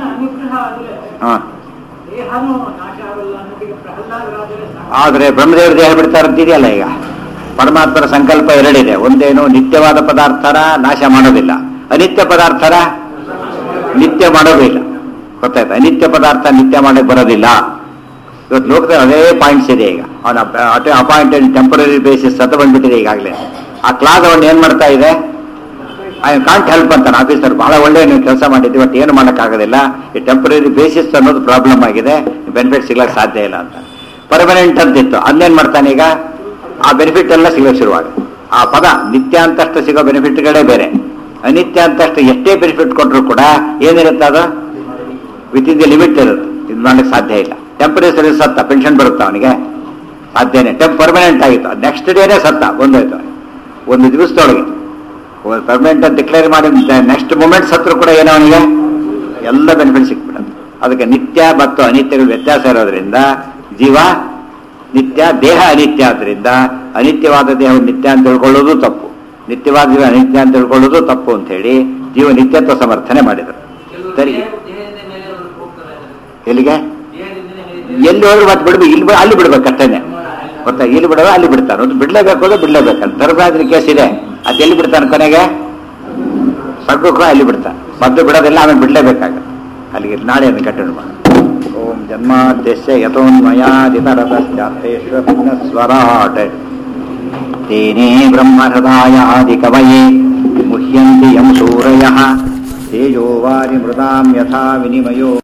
ಆದರೆ ಬ್ರಹ್ಮದೇವರು ದೇಹ ಬಿಡ್ತಾರಂತಿದೆಯಲ್ಲ. ಈಗ ಪರಮಾತ್ಮನ ಸಂಕಲ್ಪ ಎರಡಿದೆ. ಒಂದೇನು, ನಿತ್ಯವಾದ ಪದಾರ್ಥನ ನಾಶ ಮಾಡೋದಿಲ್ಲ, ಅನಿತ್ಯ ಪದಾರ್ಥನ ನಿತ್ಯ ಮಾಡೋದಿಲ್ಲ. ಗೊತ್ತಾಯ್ತಾ? ಅನಿತ್ಯ ಪದಾರ್ಥ ನಿತ್ಯ ಮಾಡಕ್ಕೆ ಬರೋದಿಲ್ಲ. ಇವತ್ತು ಲೋಕದಲ್ಲಿ ಅದೇ ಪಾಯಿಂಟ್ಸ್ ಇದೆ. ಈಗ ಅವನ ಅಪಾಯಿಂಟೆಡ್ ಟೆಂಪರರಿ ಬೇಸಿಸ್ ಅಂತ ಬಂದ್ಬಿಟ್ಟಿದೆ ಈಗಾಗಲೇ. ಆ ಕ್ಲಾಸ್ ಅವನು ಏನ್ ಮಾಡ್ತಾ ಇದೆ, ಐ ಕಾಂಟ್ ಹೆಲ್ಪ್ ಅಂತಾನೆ ಆಫೀಸರ್. ಬಹಳ ಒಳ್ಳೆ ನೀವು ಕೆಲಸ ಮಾಡಿದ್ವಿ, ಬಟ್ ಏನು ಮಾಡೋಕ್ಕಾಗೋದಿಲ್ಲ, ಈ ಟೆಂಪರರಿ ಬೇಸಿಸ್ ಅನ್ನೋದು ಪ್ರಾಬ್ಲಮ್ ಆಗಿದೆ, ಬೆನಿಫಿಟ್ ಸಿಗ್ಲಕ್ಕೆ ಸಾಧ್ಯ ಇಲ್ಲ ಅಂತ. ಪರ್ಮನೆಂಟ್ ಅಂತಿತ್ತು, ಅಲ್ಲೇನ್ ಮಾಡ್ತಾನೆ ಈಗ ಆ ಬೆನಿಫಿಟ್ ಎಲ್ಲ ಸಿಗಕ್ಕೆ ಶುರುವಾಗ. ಆ ಪದ ನಿತ್ಯ ಅಂತಷ್ಟು ಸಿಗೋ ಬೆನಿಫಿಟ್ಗಳೇ ಬೇರೆ, ಅನಿತ್ಯ ಅಂತಷ್ಟು ಎಷ್ಟೇ ಬೆನಿಫಿಟ್ ಕೊಟ್ಟರು ಕೂಡ ಏನಿರುತ್ತೆ ಅದು ವಿತ್ ಇನ್ ದಿ ಲಿಮಿಟ್ ಇರುತ್ತೆ, ಇದು ಮಾಡ್ಲಿಕ್ಕೆ ಸಾಧ್ಯ ಇಲ್ಲ. ಟೆಂಪರರಿ ಸರ್ವಿಸ್ ಸತ್ತ ಪೆನ್ಷನ್ ಬರುತ್ತೆ ಅವನಿಗೆ ಸಾಧ್ಯನೇ, ಟೆಂಪ್ ಪರ್ಮನೆಂಟ್ ಆಗಿತ್ತು ನೆಕ್ಸ್ಟ್ ಡೇನೇ ಸತ್ತ ಬಂದೋಯ್ತು ಒಂದು ದಿವಸದೊಳಗೆ. ಪರ್ಮನೆಂಟ್ ಅಂತ ಡಿಕ್ಲೇರ್ ಮಾಡಿ ನೆಕ್ಸ್ಟ್ ಮೂಮೆಂಟ್ ಸತ್ರು ಕೂಡ ಏನೋ ಅವನಿಗೆ ಎಲ್ಲ ಬೆನಿಫಿಟ್ ಸಿಕ್ಬಿಡುತ್ತೆ. ಅದಕ್ಕೆ ನಿತ್ಯ ಮತ್ತು ಅನಿತ್ಯಗಳ ವ್ಯತ್ಯಾಸ ಇರೋದ್ರಿಂದ ಜೀವ ನಿತ್ಯ, ದೇಹ ಅನಿತ್ಯ ಆದ್ರಿಂದ ಅನಿತ್ಯವಾದ ದೇಹ ನಿತ್ಯ ಅಂತ ತಿಳ್ಕೊಳ್ಳೋದು ತಪ್ಪು, ನಿತ್ಯವಾದ ಜೀವ ಅನಿತ್ಯ ಅಂತ ತಿಳ್ಕೊಳ್ಳೋದು ತಪ್ಪು ಅಂತ ಹೇಳಿ ಜೀವ ನಿತ್ಯತ್ವ ಸಮರ್ಥನೆ ಮಾಡಿದರು. ಸರಿ, ಎಲ್ಲಿಗೆ ಎಲ್ಲಿ ಹೋದ್ರು ಮತ್ತೆ ಬಿಡ್ಬೇಕು, ಇಲ್ಲಿ ಅಲ್ಲಿ ಬಿಡ್ಬೇಕು ಅಷ್ಟೇನೆ ಗೊತ್ತಾ. ಇಲ್ಲಿ ಬಿಡೋದು ಅಲ್ಲಿ ಬಿಡ್ತಾನೆ, ಒಂದು ಬಿಡ್ಲೇಬೇಕು ಅಂದ್ರೆ ಬಿಡ್ಲೇಬೇಕಂತ ಧರ್ಮರಾಜನ ಕೇಸ್ ಇದೆ. ಅದು ಎಲ್ಲಿ ಬಿಡ್ತಾನೆ ಕೊನೆಗೆ ಸ್ವರ್ಗಕ್ಕೂ ಅಲ್ಲಿ ಬಿಡ್ತಾನೆ, ಮೊದಲು ಬಿಡೋದಿಲ್ಲ ಆಮೇಲೆ ಬಿಡ್ಲೇಬೇಕಾಗತ್ತೆ. ಅಲ್ಲಿಗೆ ನಾಳೆ ಅದನ್ನು ಕಂಟಿನ್ಯೂ ಮಾಡಿ. ಓಂ ಜನ್ಮಾದ್ಯಸ್ಯ ಯತೋನ್ಮಯಾದಿತರತಶ್ಚಾರ್ಥೇಷ್ವರಾಟ್ ತೇನೇ ಬ್ರಹ್ಮಹೃದಾಯ ಆದಿಕವಯೇ ಮುಹ್ಯಂತಿ ಯಂ ಸೂರಯಃ ತೇಜೋವಾರಿ ಮೃದಾಂ ಯಥಾ ವಿನಿಮಯೋ